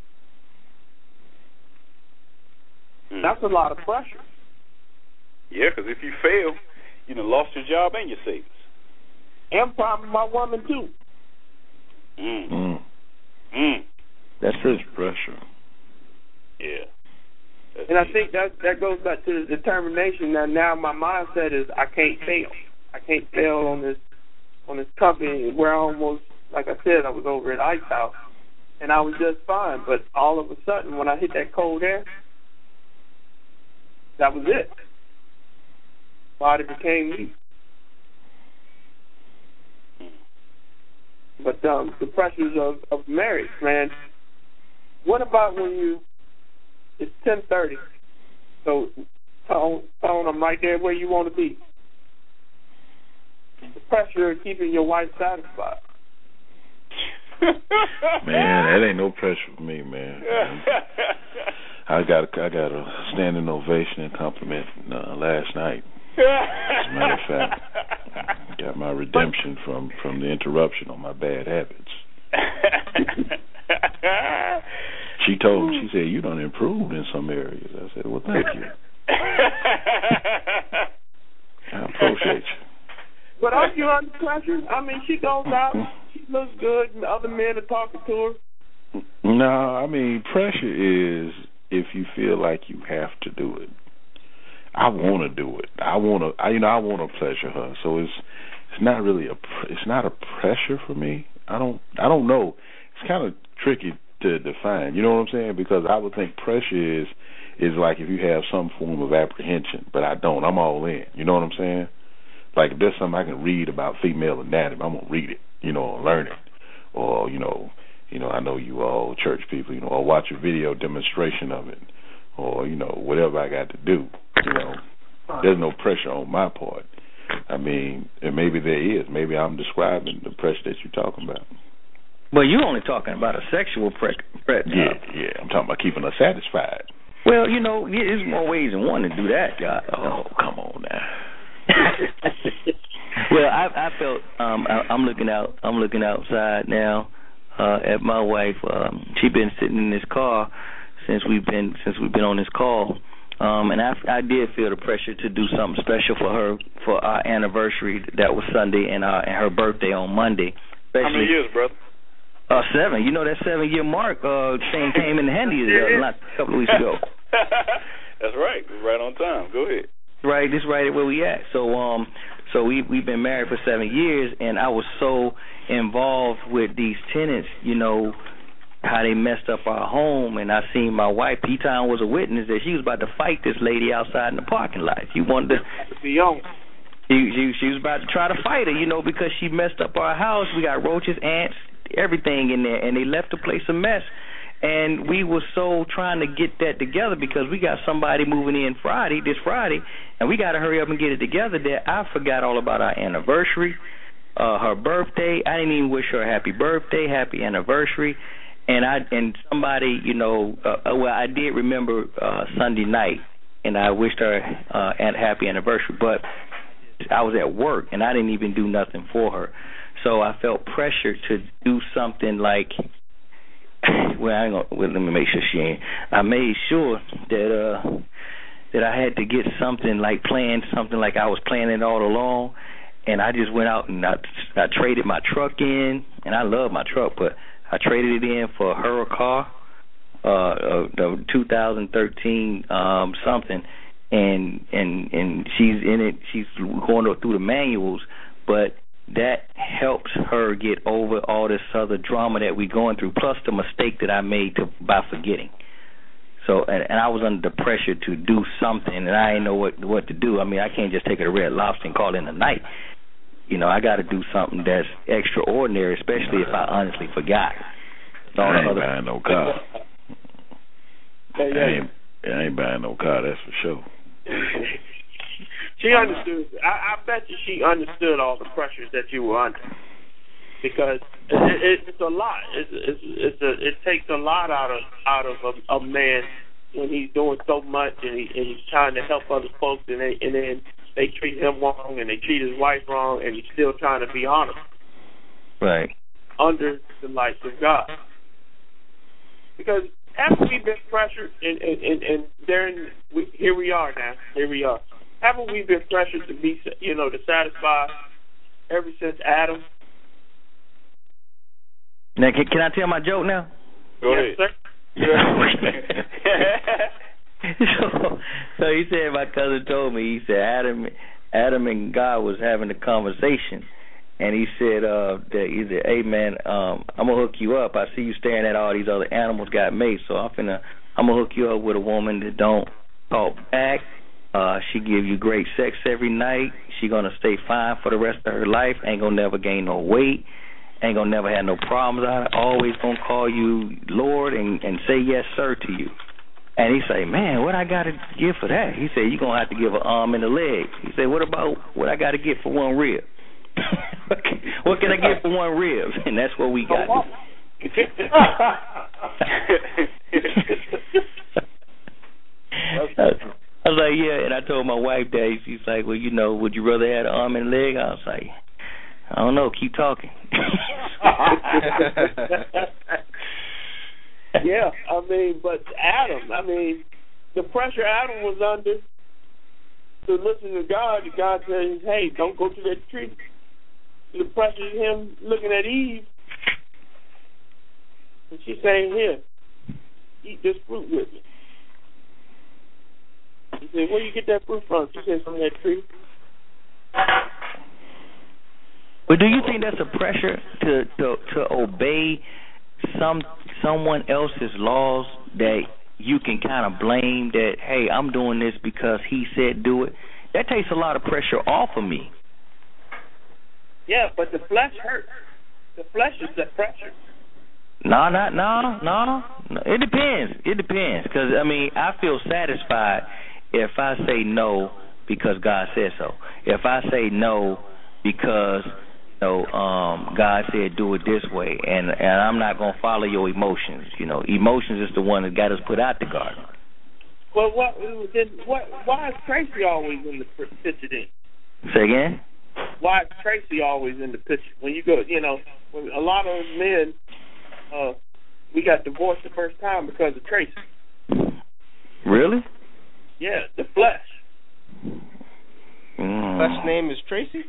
Mm. That's a lot of pressure. Yeah, because if you fail, you done lost your job and your savings. And probably my woman, too. Mm. Mm. Mm. That's true. Pressure. Yeah. That's and I deep. think that that goes back to the determination that now my mindset is I can't fail. I can't fail on this on this company where I almost, like I said, I was over at Ice House and I was just fine. But all of a sudden, when I hit that cold air, that was it. Body became weak. But um, the pressures of, of marriage, man. What about when you? It's ten thirty, so Tone, Tone, I'm right there where you want to be. The pressure of keeping your wife satisfied. Man, that ain't no pressure for me, man. I got a, I got a standing ovation and compliment uh, last night. As a matter of fact, got my redemption from, from the interruption on my bad habits. She told me, she said, you done improved in some areas. I said, well, thank you. I appreciate you. But aren't you under pressure? I mean, she goes out, she looks good, and the other men are talking to her. No, I mean, pressure is if you feel like you have to do it. I want to do it. I want to, you know, I want to pleasure her. So it's it's not really a it's not a pressure for me. I don't I don't know. It's kind of tricky to define. You know what I'm saying? Because I would think pressure is is like if you have some form of apprehension, but I don't. I'm all in. You know what I'm saying? Like if there's something I can read about female anatomy, I'm gonna read it. You know, learn it, or you know, you know, I know you all church people. You know, or watch a video demonstration of it, or you know, whatever I got to do. You know, there's no pressure on my part. I mean, and maybe there is. Maybe I'm describing the pressure that you're talking about. Well, you're only talking about a sexual pressure. Pre- yeah, uh, yeah. I'm talking about keeping her satisfied. Well, you know, there's more ways than one to do that, God. Oh, come on now. Well, I, I felt um, I, I'm looking out. I'm looking outside now uh, at my wife. Um, she's been sitting in this car since we've been since we've been on this call. Um, and I, I did feel the pressure to do something special for her for our anniversary. That was Sunday, and, uh, and her birthday on Monday. How many years, brother? Uh, seven. You know that seven-year mark uh, thing came in handy uh, not a couple of weeks ago. That's right. Right on time. Go ahead. Right. This is right where we at. So, um, so we we've been married for seven years, and I was so involved with these tenants, you know, how they messed up our home, and I seen my wife, P-Town was a witness, that she was about to fight this lady outside in the parking lot. She wanted to be on. She, she, she was about to try to fight her, you know, because she messed up our house. We got roaches, ants, everything in there, and they left the place a mess. And we were so trying to get that together because we got somebody moving in Friday, this Friday, and we got to hurry up and get it together that I forgot all about our anniversary, uh, her birthday. I didn't even wish her a happy birthday, happy anniversary. And I and somebody, you know, uh, well, I did remember uh, Sunday night, and I wished her uh, a happy anniversary. But I was at work, and I didn't even do nothing for her. So I felt pressure to do something like, well, I ain't gonna, well, let me make sure she ain't. I made sure that uh, that I had to get something like plan something like I was planning it all along, and I just went out and I, I traded my truck in, and I love my truck, but I traded it in for her a car, uh, uh the two thousand thirteen um, something, and and and she's in it. She's going through the manuals, but that helps her get over all this other drama that we're going through, plus the mistake that I made to, by forgetting. So, and, and I was under the pressure to do something, and I didn't know what what to do. I mean, I can't just take her to Red Lobster and call it a night. You know, I got to do something that's extraordinary, especially if I honestly forgot. All I ain't other buying no car. Hey, yeah. I, ain't, I ain't buying no car, that's for sure. She understood. I, I bet you she understood all the pressures that you were under, because it, it, it's a lot. It's, it's, it's a, it takes a lot out of out of a, a man when he's doing so much and, he, and he's trying to help other folks, and they, and then they treat him wrong and they treat his wife wrong, and he's still trying to be honest. Right. Under the lights of God. Because after we've been pressured, and and and, and during we, here we are now, here we are. Haven't we been pressured to be, you know, to satisfy ever since Adam? Now, can, can I tell my joke now? Go yes, ahead. Sir. so, so he said, my cousin told me, he said Adam, Adam and God was having a conversation, and he said, uh, that he said, hey man, um, I'm gonna hook you up. I see you staring at all these other animals got made, so I'm finna, I'm gonna hook you up with a woman that don't talk back. Uh, she give you great sex every night. She gonna stay fine for the rest of her life. Ain't gonna never gain no weight. Ain't gonna never have no problems out of it. Always gonna call you Lord and, and say yes sir to you. And he say, man, what I gotta give for that? He said, you gonna have to give an arm and a leg. He said, what about what I gotta get for one rib? What can I get for one rib? And that's what we got. I was like, yeah, and I told my wife that. She's like, well, you know, would you rather have an arm and a leg? I was like, I don't know, keep talking. Yeah, I mean, but Adam, I mean, the pressure Adam was under to listen to God, God says, hey, don't go to that tree. The pressure of him looking at Eve, And she's saying, here, eat this fruit with me. He said, where do you get that fruit from? She said, from that tree. But do you think that's a pressure to, to, to obey some someone else's laws that you can kind of blame that, hey, I'm doing this because he said do it? That takes a lot of pressure off of me. Yeah, but the flesh hurts. The flesh is the pressure. No, not no, no. It depends. It depends. Because, I mean, I feel satisfied if I say no because God said so. If I say no because, you know, um, God said do it this way, and, and I'm not going to follow your emotions. You know, emotions is the one that got us put out the garden. Well, what, then, what, why is Tracy always in the picture then? Say again? Why is Tracy always in the picture? When you go, you know, when a lot of men, uh, we got divorced the first time because of Tracy. Really? Yeah, the flesh. Mm. Flesh name is Tracy?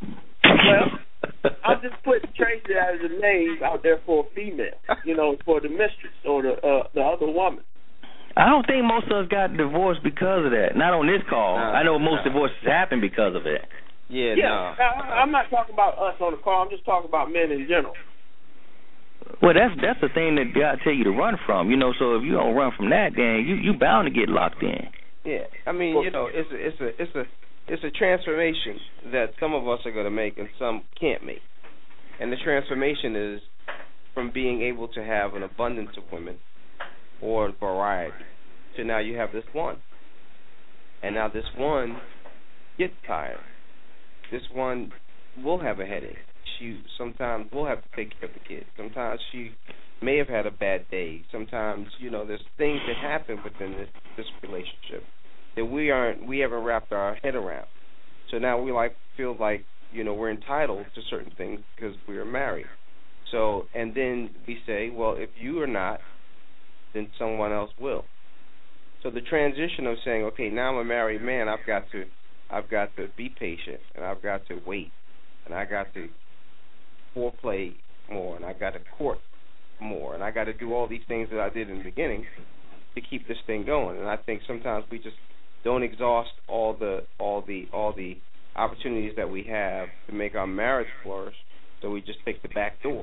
Well, I'm just putting Tracy as a name out there for a female, you know, for the mistress or the uh, the other woman. I don't think most of us got divorced because of that. Not on this call. No, I know most no. divorces happen because of it. Yeah, yeah no. I, I'm not talking about us on the call. I'm just talking about men in general. Well, that's that's the thing that God tell you to run from. You know, so if you don't run from that, then you you bound to get locked in. Yeah, I mean, you know, it's a it's a it's a it's a transformation that some of us are going to make and some can't make. And the transformation is from being able to have an abundance of women or variety to now you have this one. And now this one gets tired. This one will have a headache. She sometimes will have to take care of the kids. Sometimes she may have had a bad day. Sometimes, you know, there's things that happen within this, this relationship that we aren't, we haven't wrapped our head around. So now we like feel like, you know, we're entitled to certain things because we are married. So, and then we say, well, if you are not, then someone else will. So the transition of saying, okay, now I'm a married man, I've got to, I've got to be patient, and I've got to wait, and I got to foreplay more, and I got to court more, and I got to do all these things that I did in the beginning to keep this thing going. And I think sometimes we just don't exhaust all the all the all the opportunities that we have to make our marriage flourish, so we just take the back door.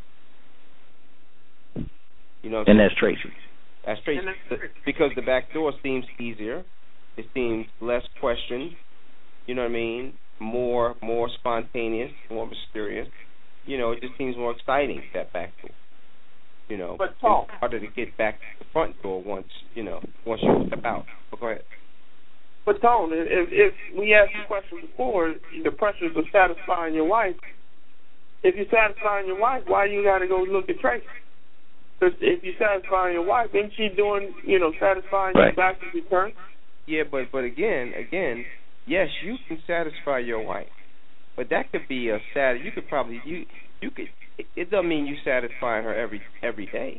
You know, and that's Tracy. That's Tracy. Because the back door seems easier, it seems less questioned. You know what I mean? More more spontaneous, more mysterious. You know, it just seems more exciting, that back door. You know, but Tom, it's harder to get back to the front door once, you know, once you step out. But go ahead. But Tone, if, if we asked the question before, the pressures of satisfying your wife, if you're satisfying your wife, why you got to go look at Tracy? Because if you're satisfying your wife, isn't she doing, you know, satisfying right. you back in return? Yeah, but but again, again, yes, you can satisfy your wife, but that could be a sad. You could probably you you could. It, it doesn't mean you satisfying her every every day.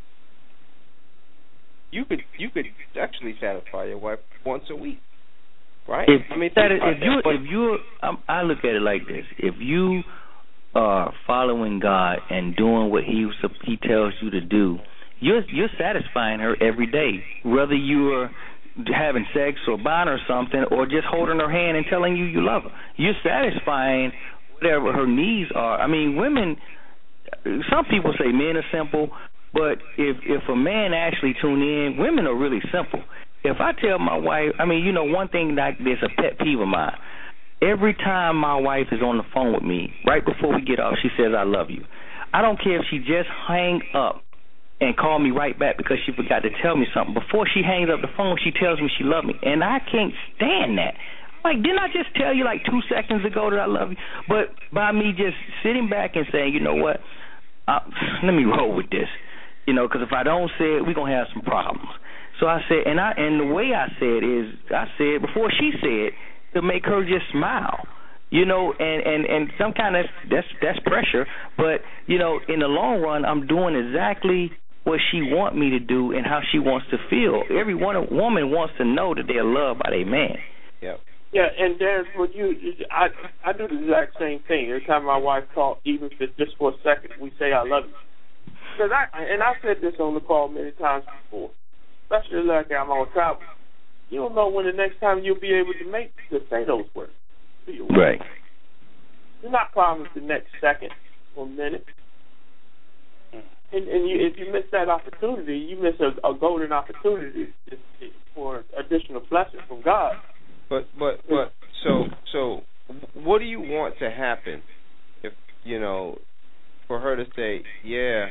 You could you could actually satisfy your wife once a week, right? If, I mean, that is, if you if you um, I look at it like this: if you are following God and doing what He He tells you to do, you're you're satisfying her every day, whether you're having sex or buying her something or just holding her hand and telling you you love her. You're satisfying whatever her needs are. I mean, women. Some people say men are simple, but if if a man actually tune in, women are really simple. If I tell my wife, I mean, you know, one thing that is a pet peeve of mine. Every time my wife is on the phone with me, right before we get off, she says, I love you. I don't care if she just hang up and call me right back because she forgot to tell me something. Before she hangs up the phone, she tells me she loves me, and I can't stand that. Like, didn't I just tell you like two seconds ago that I love you? But by me just sitting back and saying, you know what, uh, let me roll with this, you know, because if I don't say it, we're going to have some problems. So I said, and I and the way I said is, I said before she said, to make her just smile, you know, and, and, and some kind of, that's, that's pressure. But, you know, in the long run, I'm doing exactly what she want me to do and how she wants to feel. Every one, woman wants to know that they're loved by their man. Yep. Yeah, and there's what you, I I do the exact same thing. Every time my wife talks, even if it's just for a second, we say I love you. Because I and I said this on the call many times before, especially like I'm on travel. You don't know when the next time you'll be able to make to say those words. Right. You're not promised the next second or minute. And, and you, if you miss that opportunity, you miss a, a golden opportunity for additional blessing from God. But but but so so, what do you want to happen if you know for her to say, yeah,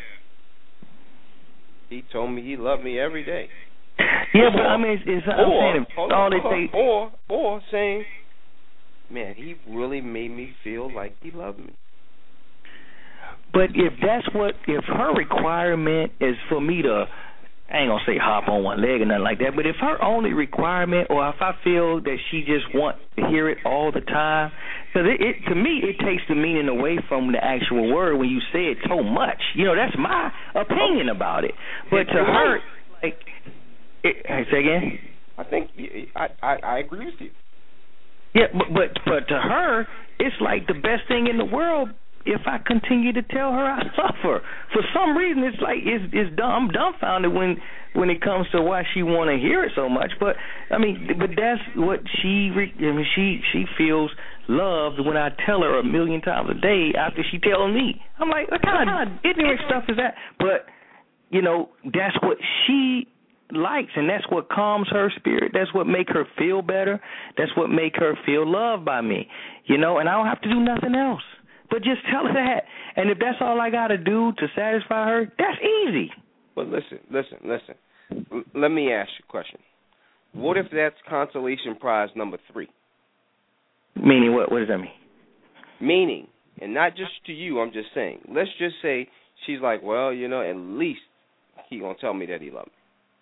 he told me he loved me every day. Yeah, but I mean, it's, it's I'm or, saying hold all on, they hold on, take. Or or saying, man, he really made me feel like he loved me. But if that's what, if her requirement is for me to, I ain't gonna say hop on one leg or nothing like that, but if her only requirement, or if I feel that she just wants to hear it all the time, because it, it to me it takes the meaning away from the actual word when you say it so much. You know, that's my opinion about it. But to her, like, it, say again. I think I, I I agree with you. Yeah, but but but to her, it's like the best thing in the world. If I continue to tell her I love her, for some reason it's like it's it's dumb. I'm dumbfounded when when it comes to why she want to hear it so much. But I mean, but that's what she I mean, she she feels loved when I tell her a million times a day after she tells me. I'm like, what kind of ignorant stuff is that? But you know, that's what she likes, and that's what calms her spirit. That's what make her feel better. That's what make her feel loved by me. You know, and I don't have to do nothing else. But just tell her that. And if that's all I got to do to satisfy her, that's easy. But listen, listen, listen. L- let me ask you a question. What if that's consolation prize number three? Meaning what? What does that mean? Meaning, and not just to you, I'm just saying. Let's just say she's like, well, you know, at least he going to tell me that he loves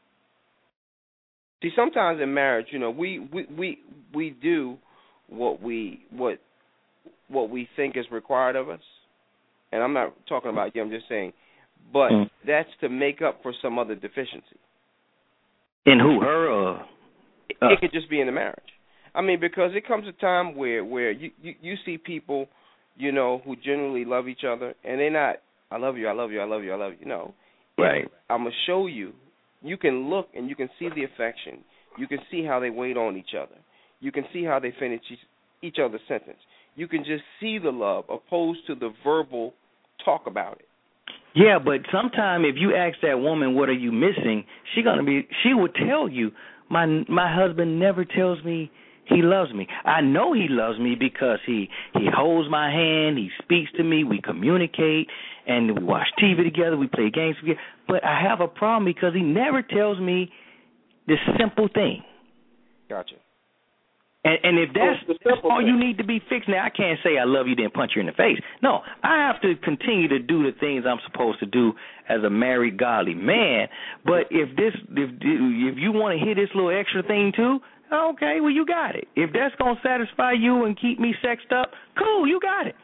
me. See, sometimes in marriage, you know, we, we, we, we do what we, what, what we think is required of us, and I'm not talking about you, I'm just saying, but mm. that's to make up for some other deficiency. In who, her or? Uh. It could just be in the marriage. I mean, because it comes a time where, where you, you, you see people, you know, who genuinely love each other, and they're not, I love you, I love you, I love you, I love you, no. Right. If I'm going to show you, you can look and you can see the affection. You can see how they wait on each other. You can see how they finish each, each other's sentence. You can just see the love opposed to the verbal talk about it. Yeah, but sometime if you ask that woman, what are you missing, she gonna be she will tell you, my my husband never tells me he loves me. I know he loves me because he, he holds my hand, he speaks to me, we communicate, and we watch T V together, we play games together. But I have a problem because he never tells me this simple thing. Gotcha. And, and if that's, that's all you need to be fixed, now I can't say I love you then punch you in the face. No, I have to continue to do the things I'm supposed to do as a married, godly man. But if this, if if you want to hear this little extra thing too, okay, well you got it. If that's gonna satisfy you and keep me sexed up, cool, you got it.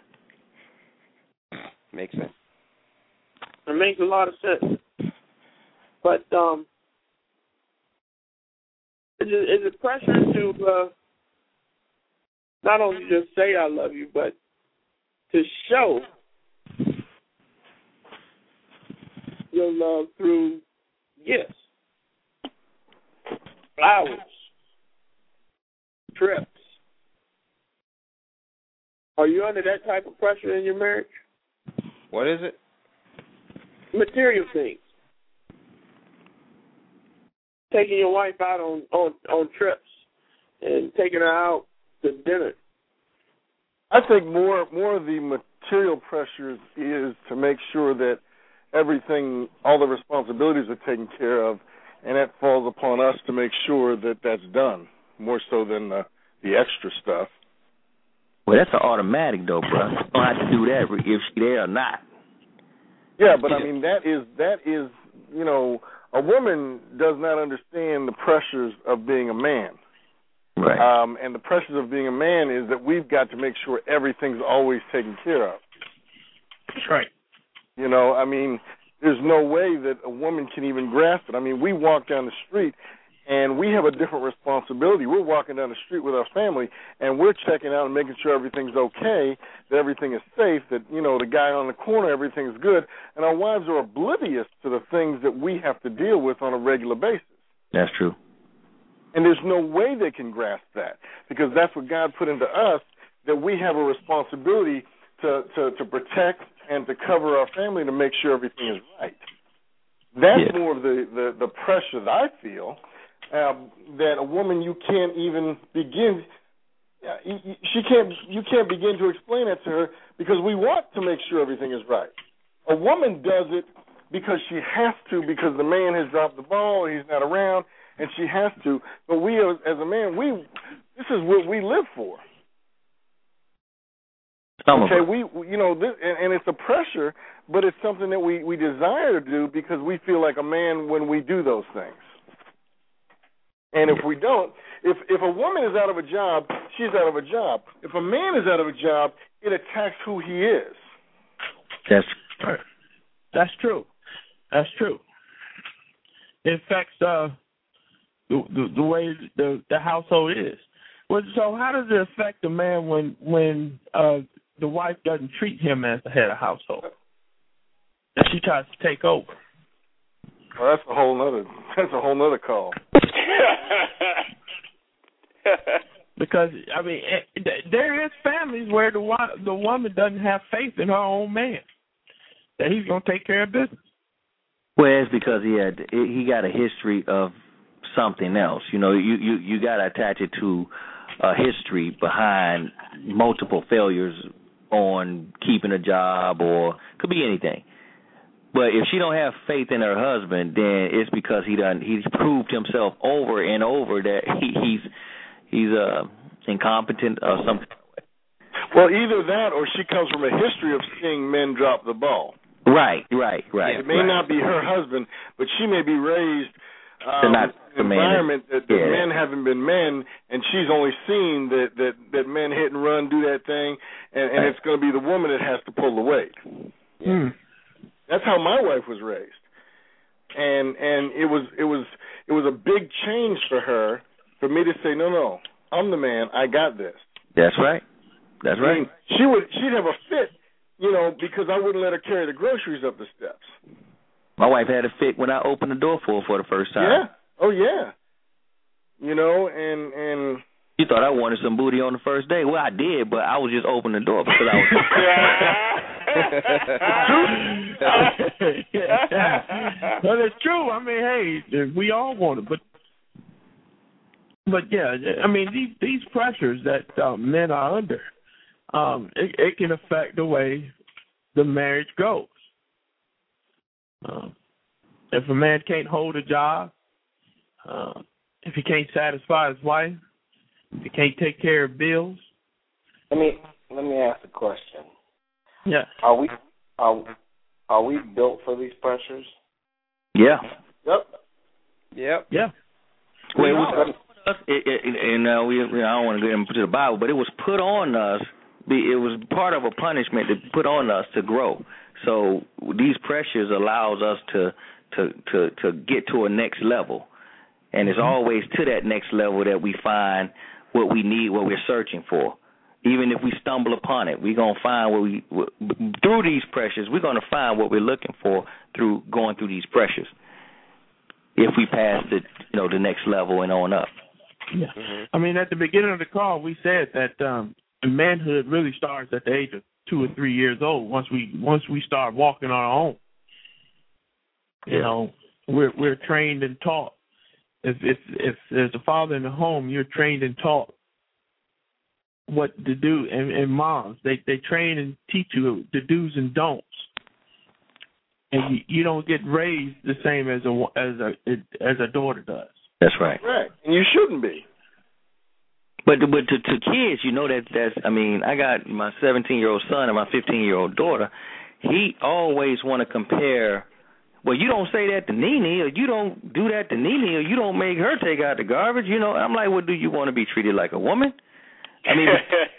Makes sense. It makes a lot of sense. But um, is it, is it pressure to uh, not only just say I love you, but to show your love through gifts, flowers, trips? Are you under that type of pressure in your marriage? What is it? Material things. Taking your wife out on, on, on trips and taking her out to dinner. I think more more of the material pressures is to make sure that everything, all the responsibilities are taken care of, and that falls upon us to make sure that that's done, more so than the, the extra stuff. Well, that's an automatic, though, bro. You don't have to do that if she's there or not. Yeah, but I mean, that is, that is, you know, a woman does not understand the pressures of being a man. Right. Um, and the pressures of being a man is that we've got to make sure everything's always taken care of. That's right. You know, I mean, there's no way that a woman can even grasp it. I mean, we walk down the street, and we have a different responsibility. We're walking down the street with our family, and we're checking out and making sure everything's okay, that everything is safe, that, you know, the guy on the corner, everything's good, and our wives are oblivious to the things that we have to deal with on a regular basis. That's true. And there's no way they can grasp that, because that's what God put into us, that we have a responsibility to, to, to protect and to cover our family to make sure everything is right. That's yeah. more of the, the, the pressure that I feel, um, that a woman, you can't even begin, uh, she can't, you can't begin to explain that to her, because we want to make sure everything is right. A woman does it because she has to, because the man has dropped the ball, or he's not around, and she has to. But we, as, as a man, we this is what we live for. Some okay, we, we you know, this, and, and it's a pressure, but it's something that we, we desire to do because we feel like a man when we do those things. And if we don't, if if a woman is out of a job, she's out of a job. If a man is out of a job, it attacks who he is. That's that's true. That's true. It affects uh, the, the the way the the household is. Well, so how does it affect the man when when uh, the wife doesn't treat him as the head of household, and she tries to take over? Well, that's a whole nother. That's a whole nother call. Because I mean, there is families where the the woman doesn't have faith in her own man that he's going to take care of business. Well, it's because he had he got a history of something else. You know, you you, you got to attach it to a history behind multiple failures on keeping a job, or could be anything. But if she don't have faith in her husband, then it's because he done he's proved himself over and over that he, he's he's uh, incompetent or something. Well, either that or she comes from a history of seeing men drop the ball. Right, right, right. It may right. not be her husband, but she may be raised um, not in an environment that, that yeah. men haven't been men, and she's only seen that, that, that men hit and run, do that thing, and, and it's going to be the woman that has to pull the weight. Yeah. Mm. That's how my wife was raised, and and it was it was it was a big change for her for me to say, no, no, I'm the man, I got this. That's right. That's right. I mean, she would she'd have a fit, you know, because I wouldn't let her carry the groceries up the steps. My wife had a fit when I opened the door for her for the first time. Yeah. Oh yeah. You know, and and. You thought I wanted some booty on the first day. Well, I did, but I was just opening the door because I was. yeah. But it's true. I mean, hey, we all want it, but but yeah, I mean these these pressures that uh, men are under, um, it, it can affect the way the marriage goes. Um, if a man can't hold a job, uh, if he can't satisfy his wife, if he can't take care of bills. Let me let me ask a question. Yeah. Are we are are we built for these pressures? Yeah. Yep. Yep. Yeah. Well, it was, it, it, and uh, we, I don't want to get into the Bible, but it was put on us. It was part of a punishment that put on us to grow. So these pressures allows us to to to, to get to a next level, and it's always to that next level that we find what we need, what we're searching for. Even if we stumble upon it, we're going to find what we, through these pressures, we're going to find what we're looking for through going through these pressures. If we pass the, you know, the next level and on up. Yeah. Mm-hmm. I mean, at the beginning of the call, we said that um, manhood really starts at the age of two or three years old. Once we once we start walking on our own, you know, we're we're trained and taught. If if if there's a father in the home, you're trained and taught what to do. And, and moms, they they train and teach you the do's and don'ts. And you, you don't get raised the same as a as a as a daughter does. That's right. Right, and you shouldn't be. But but to, to kids, you know that that's. I mean, I got my seventeen-year-old son and my fifteen-year-old daughter. He always want to compare. Well, you don't say that to Nene, or you don't do that to Nene, or you don't make her take out the garbage. You know, I'm like, well, do you want to be treated like a woman? I mean,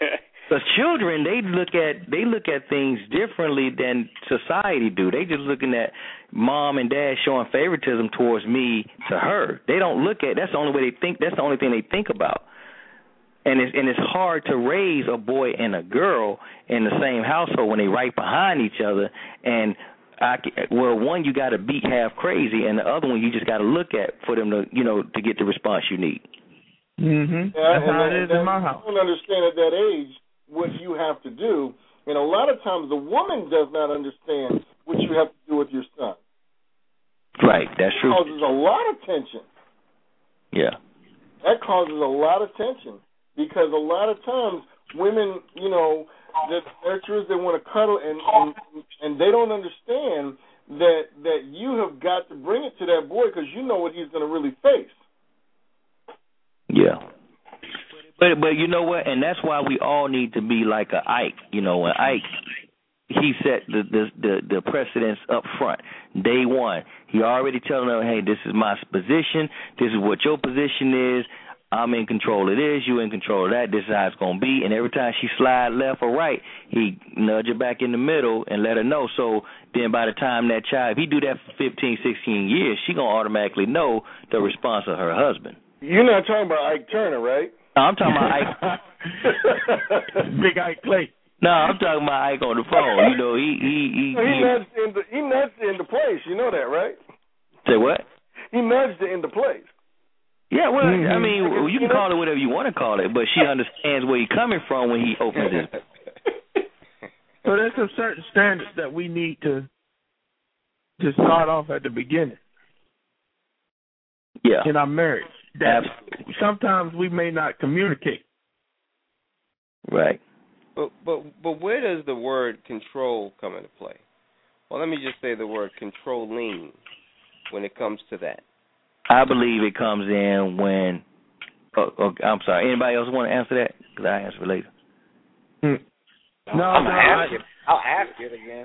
Because children, they look at they look at things differently than society do. They just looking at mom and dad showing favoritism towards me to her. They don't look at that's the only way they think. That's the only thing they think about. And it's and it's hard to raise a boy and a girl in the same household when they right behind each other. And I, well, one you got to beat half crazy, and the other one you just got to look at for them to you know to get the response you need. Mhm. Yeah, that's how it is in my house. I don't understand at that age what you have to do, and a lot of times the woman does not understand what you have to do with your son. Right, that's true. That causes a lot of tension. Yeah. That causes a lot of tension because a lot of times women, you know, the nurturers, they want to cuddle, and, and and they don't understand that that you have got to bring it to that boy because you know what he's going to really face. Yeah. But but you know what? And that's why we all need to be like a Ike. You know, when Ike, he set the the the, the precedence up front. Day one, he already telling them, hey, this is my position. This is what your position is. I'm in control of this. You in control of that. This is how it's going to be. And every time she slide left or right, he nudge her back in the middle and let her know. So then by the time that child, if he do that for fifteen, sixteen years, she going to automatically know the response of her husband. You're not talking about Ike Turner, right? No, I'm talking about Ike. Big Ike Clay. No, I'm talking about Ike on the phone. You know, he he he. He, he nudged into he nudged it into place. You know that, right? Say what? He nudged it into place. Yeah, well, mm-hmm. I mean, you can call it whatever you want to call it, but she understands where he's coming from when he opens it. So there's some certain standards that we need to to start off at the beginning. Yeah. In our marriage. That Absolutely. Sometimes we may not communicate. Right. But but but where does the word control come into play? Well, let me just say the word controlling when it comes to that. I believe it comes in when. Oh, oh, I'm sorry. Anybody else want to answer that? Because I answer later. Hmm. No, I'm no, gonna I, ask you. I'll ask it again.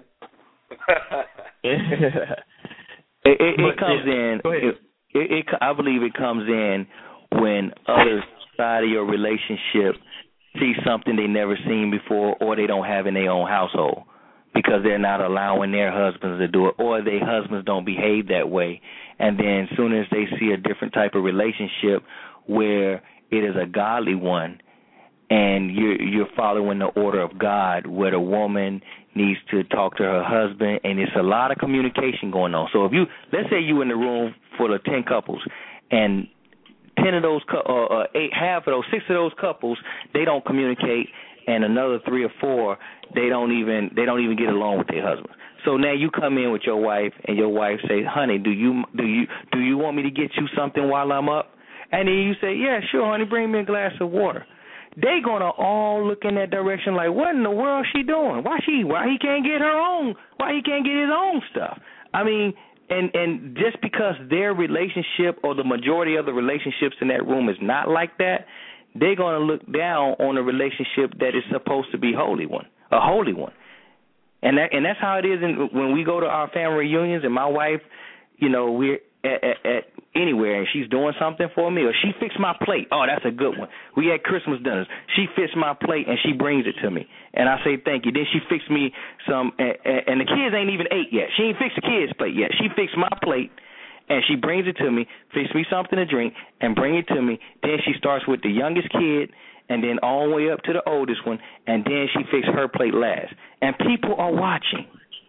it, it, it But, comes yeah. in. Go ahead. It, it, it, I believe it comes in when other side of your relationship see something they never seen before, or they don't have in their own household because they're not allowing their husbands to do it, or their husbands don't behave that way. And then as soon as they see a different type of relationship where it is a godly one, and you're, you're following the order of God, where the woman needs to talk to her husband, and it's a lot of communication going on. So if you, let's say you in the room full of ten couples, and ten of those, or uh, eight, half of those, six of those couples, they don't communicate, and another three or four, they don't even, they don't even get along with their husbands. So now you come in with your wife, and your wife say, "Honey, do you do you do you want me to get you something while I'm up?" And then you say, "Yeah, sure, honey, bring me a glass of water." They gonna all look in that direction like, what in the world she doing? Why she? Why he can't get her own? Why he can't get his own stuff? I mean, and and just because their relationship or the majority of the relationships in that room is not like that, they're gonna look down on a relationship that is supposed to be holy one, a holy one. And that and that's how it is in, when we go to our family reunions, and my wife, you know, we're at, at, at anywhere, and she's doing something for me, or she fixed my plate. Oh, that's a good one. We had Christmas dinners. She fixed my plate, and she brings it to me. And I say thank you. Then she fixed me some, and, and the kids ain't even ate yet. She ain't fixed the kids' plate yet. She fixed my plate, and she brings it to me, fixed me something to drink, and bring it to me. Then she starts with the youngest kid, and then all the way up to the oldest one, and then she fixed her plate last. And people are watching.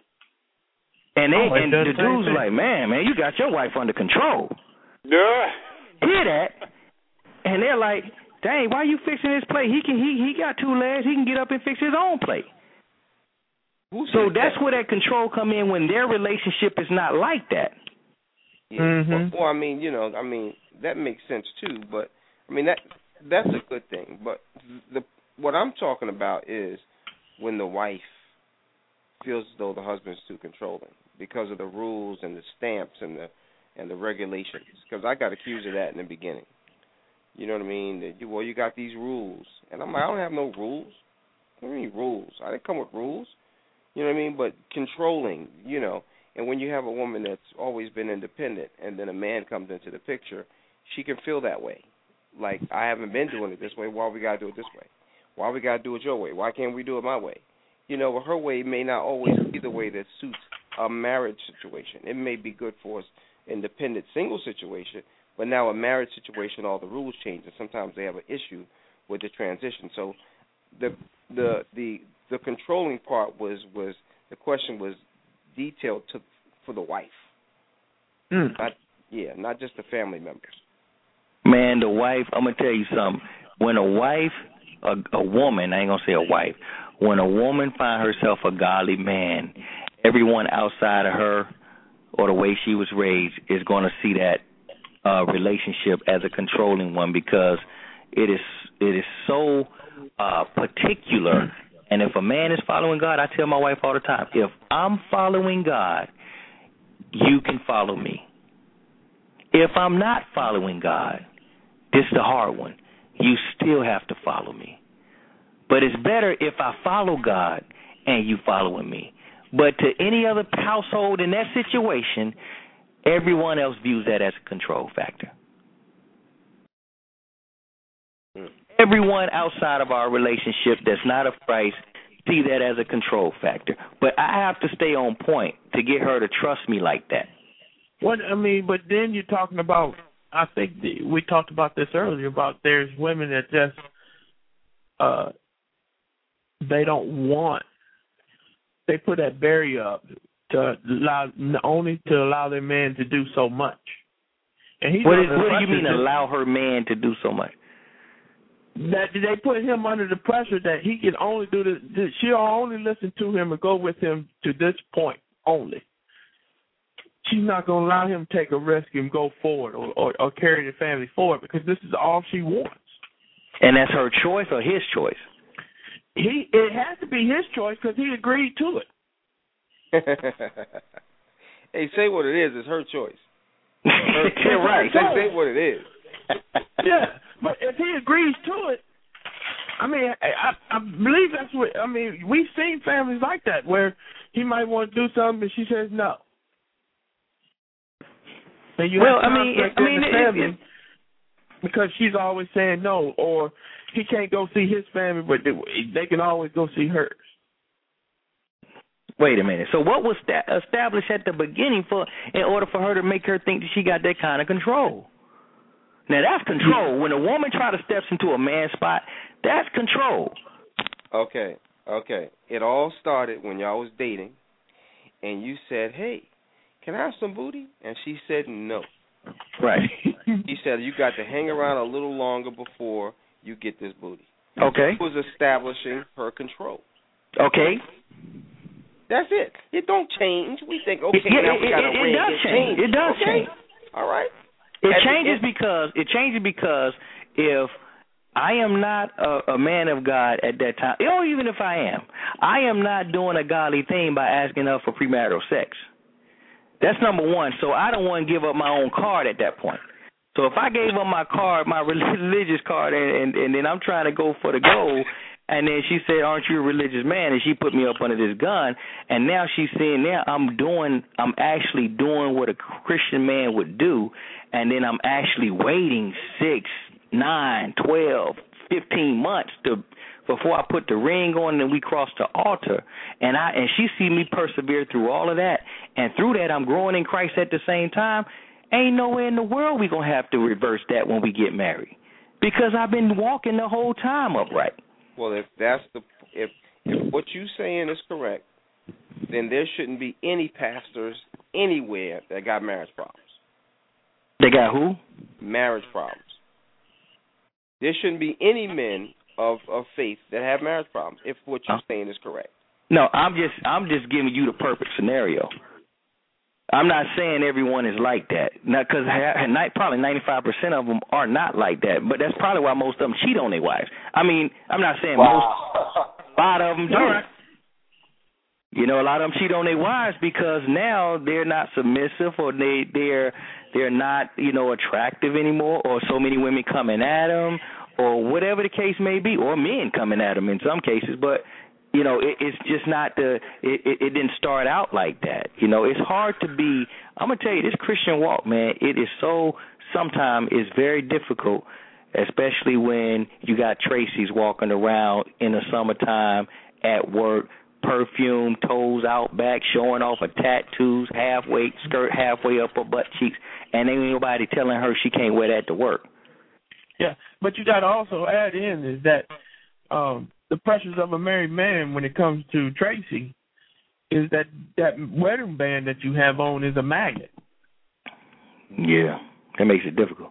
And they oh, and the dudes are like, man, man, you got your wife under control. Yeah. Hear that? And they're like, dang, why are you fixing his plate? He can he he got two legs. He can get up and fix his own plate. Who so said that's that? where that control come in when their relationship is not like that. Yeah. Mm-hmm. Well, well, I mean, you know, I mean that makes sense too. But I mean that that's a good thing. But the what I'm talking about is when the wife feels as though the husband's too controlling because of the rules and the stamps and the and the regulations. Because I got accused of that in the beginning. You know what I mean? That you, well, you got these rules, and I'm like, I don't have no rules. What do you mean rules? I didn't come with rules. You know what I mean? But controlling, you know, and when you have a woman that's always been independent, and then a man comes into the picture, she can feel that way. Like, I haven't been doing it this way. Why we got to do it this way? Why we got to do it your way? Why can't we do it my way? You know, her way may not always be the way that suits a marriage situation. It may be good for us independent single situation, but now a marriage situation, all the rules change, and sometimes they have an issue with the transition. So the the the the controlling part was was the question was detailed to for the wife. Mm. Not, yeah, not just the family members. Man, the wife, I'm going to tell you something. When a wife, a, a woman, I ain't going to say a wife, when a woman find herself a godly man, everyone outside of her or the way she was raised is going to see that uh, relationship as a controlling one, because it is it is so uh, particular. And if a man is following God, I tell my wife all the time, if I'm following God, you can follow me. If I'm not following God, this is the hard one, you still have to follow me. But it's better if I follow God and you following me. But to any other household in that situation, everyone else views that as a control factor. Hmm. Everyone outside of our relationship that's not of Christ see that as a control factor. But I have to stay on point to get her to trust me like that. What I mean, but then you're talking about, I think the, we talked about this earlier, about there's women that just, uh, they don't want, they put that barrier up to allow, only to allow their man to do so much. And he's what, is, what do you mean allow her man to do so much? That they put him under the pressure that he can only do this, she'll only listen to him and go with him to this point only. She's not going to allow him to take a risk and go forward or, or, or carry the family forward, because this is all she wants. And that's her choice or his choice? He It has to be his choice because he agreed to it. Hey, say what it is. It's her choice. Her, You're right. Say, say what it is. Yeah, but if he agrees to it, I mean, I, I believe that's what, I mean, we've seen families like that where he might want to do something and she says no. And you well, have I mean, conflict I in mean, the it, family it, because she's always saying no, or he can't go see his family, but they, they can always go see hers. Wait a minute. So what was that established at the beginning for in order for her to make her think that she got that kind of control? Now, that's control. When a woman try to step into a man's spot, that's control. Okay, okay. It all started when y'all was dating, and you said, hey, can I have some booty? And she said no. Right. He said, you got to hang around a little longer before you get this booty. Okay. She was establishing her control. Okay. That's it. It don't change. We think, okay, it, now it, we got to it, ring. It does it change. change. It does okay. change. All right. It As changes it, because it changes because if I am not a, a man of God at that time, or even if I am, I am not doing a godly thing by asking her for premarital sex. That's number one. So I don't want to give up my own card at that point. So if I gave up my card, my religious card, and, and, and then I'm trying to go for the gold, and then she said, aren't you a religious man? And she put me up under this gun, and now she's saying now I'm doing, I'm actually doing what a Christian man would do, and then I'm actually waiting six, nine, twelve, fifteen months to before I put the ring on and we cross the altar, and I and she see me persevere through all of that, and through that I'm growing in Christ at the same time. Ain't nowhere in the world we gonna have to reverse that when we get married, because I've been walking the whole time upright. Well, if that's the if if what you saying is correct, then there shouldn't be any pastors anywhere that got marriage problems. They got who? Marriage problems. There shouldn't be any men of, of faith that have marriage problems, if what you're saying is correct. No, I'm just I'm just giving you the perfect scenario. I'm not saying everyone is like that, because probably ninety-five percent of them are not like that, but that's probably why most of them cheat on their wives. I mean, I'm not saying wow. most, a lot of them do. Right. You know, a lot of them cheat on their wives because now they're not submissive, or they, they're they're not, you know, attractive anymore, or so many women coming at them, or whatever the case may be, or men coming at them in some cases, but you know, it, it's just not the, it, it, it didn't start out like that. You know, it's hard to be, I'm going to tell you, this Christian walk, man, it is so, sometimes it's very difficult especially when you got Tracy's walking around in the summertime at work, perfume, toes out back, showing off her tattoos, halfway skirt halfway up her butt cheeks, and ain't nobody telling her she can't wear that to work. Yeah, but you got to also add in is that um, the pressures of a married man when it comes to Tracy is that that wedding band that you have on is a magnet. Yeah, that makes it difficult.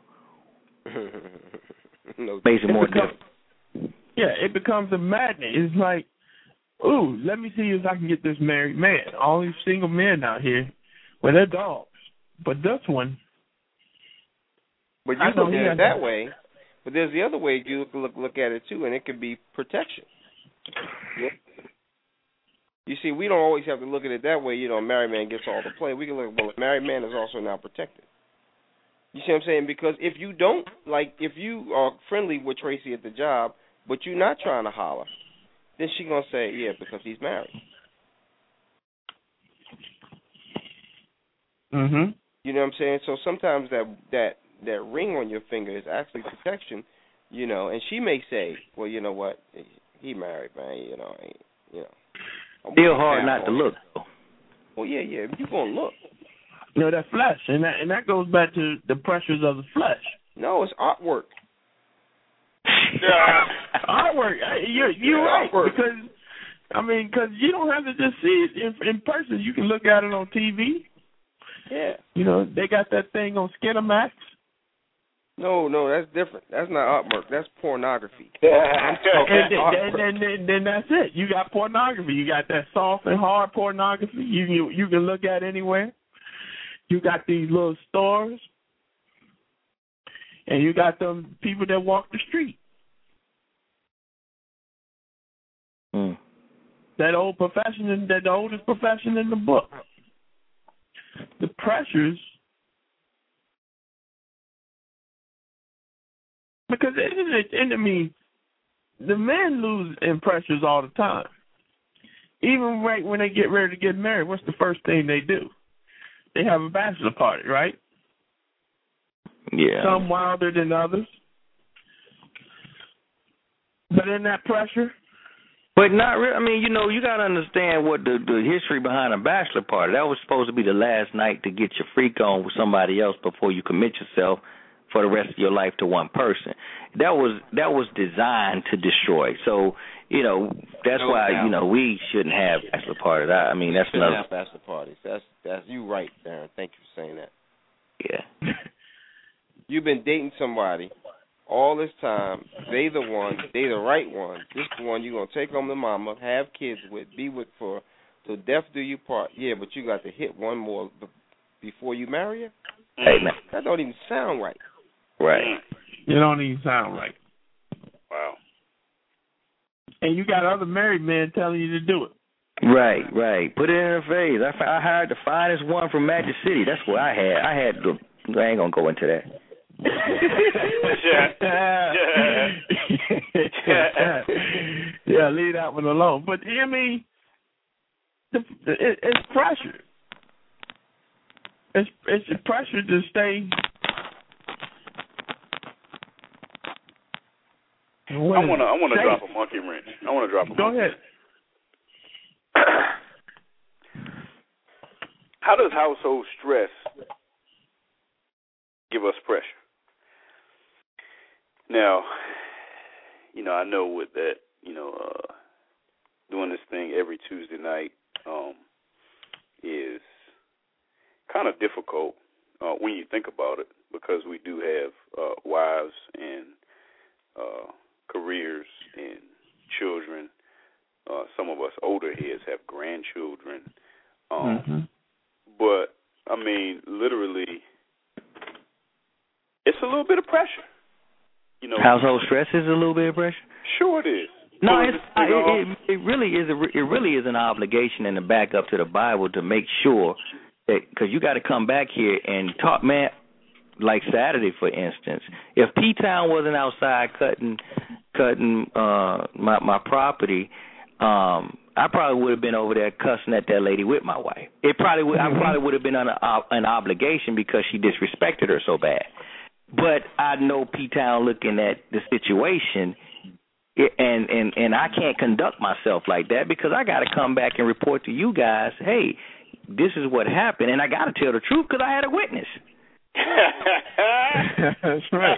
no, makes it, it more becomes, difficult. Yeah, it becomes a magnet. It's like, ooh, let me see if I can get this married man. All these single men out here, well, they're dogs. But this one, but you look at it that way. But there's the other way you look, look look at it too, and it could be protection. Yep. You see, we don't always have to look at it that way. You know, a married man gets all the play. We can look, well, a married man is also now protected. You see what I'm saying? Because if you don't, like, if you are friendly with Tracy at the job, but you're not trying to holler, then she's going to say, yeah, because he's married. Mm-hmm. You know what I'm saying? So sometimes that, that, that ring on your finger is actually protection, you know, and she may say, well, you know what, he married, man, you know, you know. Still hard not to look, though. Well, yeah, yeah, you're going to look. No, that flesh, and that and that goes back to the pressures of the flesh. No, it's artwork. artwork. You're you're yeah, right artwork. Because I mean, because you don't have to just see it in, in person. You can look at it on T V. Yeah. You know, they got that thing on Skinamax. No, no, that's different. That's not artwork. That's pornography. and, then, and, then, then that's it. You got pornography. You got that soft and hard pornography. You you, you can look at anywhere. You got these little stores, and you got them people that walk the street. Mm. That old profession, that the oldest profession in the book. The pressures, because it, I mean, the men lose in pressures all the time. Even right when they get ready to get married, what's the first thing they do? They have a bachelor party, right? Yeah. Some wilder than others. But in that pressure. But not really. I mean, you know, you got to understand what the, the history behind a bachelor party. That was supposed to be the last night to get your freak on with somebody else before you commit yourself for the rest of your life to one person. That was that was designed to destroy. So, you know, that's no why, doubt. you know, we shouldn't have bachelor parties. I, I mean, that's we shouldn't another. have bachelor parties. That's that's you right, Darren. Thank you for saying that. Yeah. You've been dating somebody all this time. They the one. They the right one. This the one you're gonna take home to mama, have kids with, be with for till death do you part. Yeah, but you got to hit one more before you marry her. Hey, man. That don't even sound right. Right. You don't even sound right. Wow. And you got other married men telling you to do it. Right, right. Put it in her face. I, I hired the finest one from Magic City. That's what I had. I had the. I ain't gonna go into that. yeah. yeah. yeah, leave that one alone. But I mean, the, it, it's pressure. It's it's pressure to stay. I wanna I wanna drop a monkey wrench. I wanna drop a Go monkey ahead. How does household stress give us pressure? Now, you know, I know with that, you know, uh, doing this thing every Tuesday night um, is kind of difficult uh, when you think about it, because we do have uh, wives and uh, careers and children. Uh, some of us older heads have grandchildren. Um, mm-hmm. But, I mean, literally, it's a little bit of pressure. You know, household stress is a little bit of pressure. Sure it is. No, it's, it, it, it really is. A, it really is an obligation and a back up to the Bible to make sure that, because you got to come back here and talk, man. Like Saturday, for instance, if P Town wasn't outside cutting cutting uh, my my property, um, I probably would have been over there cussing at that lady with my wife. It probably would, mm-hmm. I probably would have been on a, an obligation because she disrespected her so bad. but I know P-Town looking at the situation, and, and, and I can't conduct myself like that because I got to come back and report to you guys, hey, this is what happened, and I got to tell the truth because I had a witness. That's right.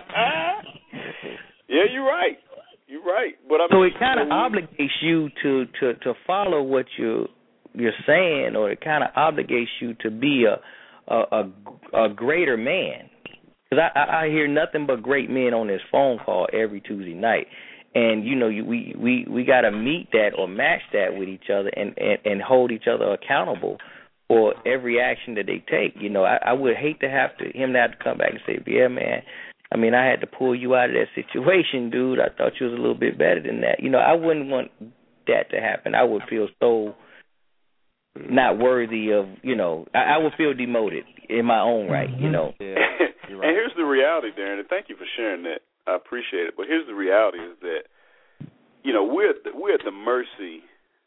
Yeah, you're right. You're right. But I so mean, it kind of you know, obligates you to, to, to follow what you you're saying, or it kind of obligates you to be a a, a, a greater man. Because I, I, I hear nothing but great men on this phone call every Tuesday night, and you know you, we we we got to meet that or match that with each other, and, and, and hold each other accountable for every action that they take. You know, I, I would hate to have to him to have to come back and say, yeah, man, I mean, I had to pull you out of that situation, dude. I thought you was a little bit better than that. You know, I wouldn't want that to happen. I would feel so not worthy of, you know, I, I would feel demoted in my own right, you know. Yeah, you're right. And here's the reality, Darren, and thank you for sharing that. I appreciate it. But here's the reality is that, you know, we're at the, we're at the mercy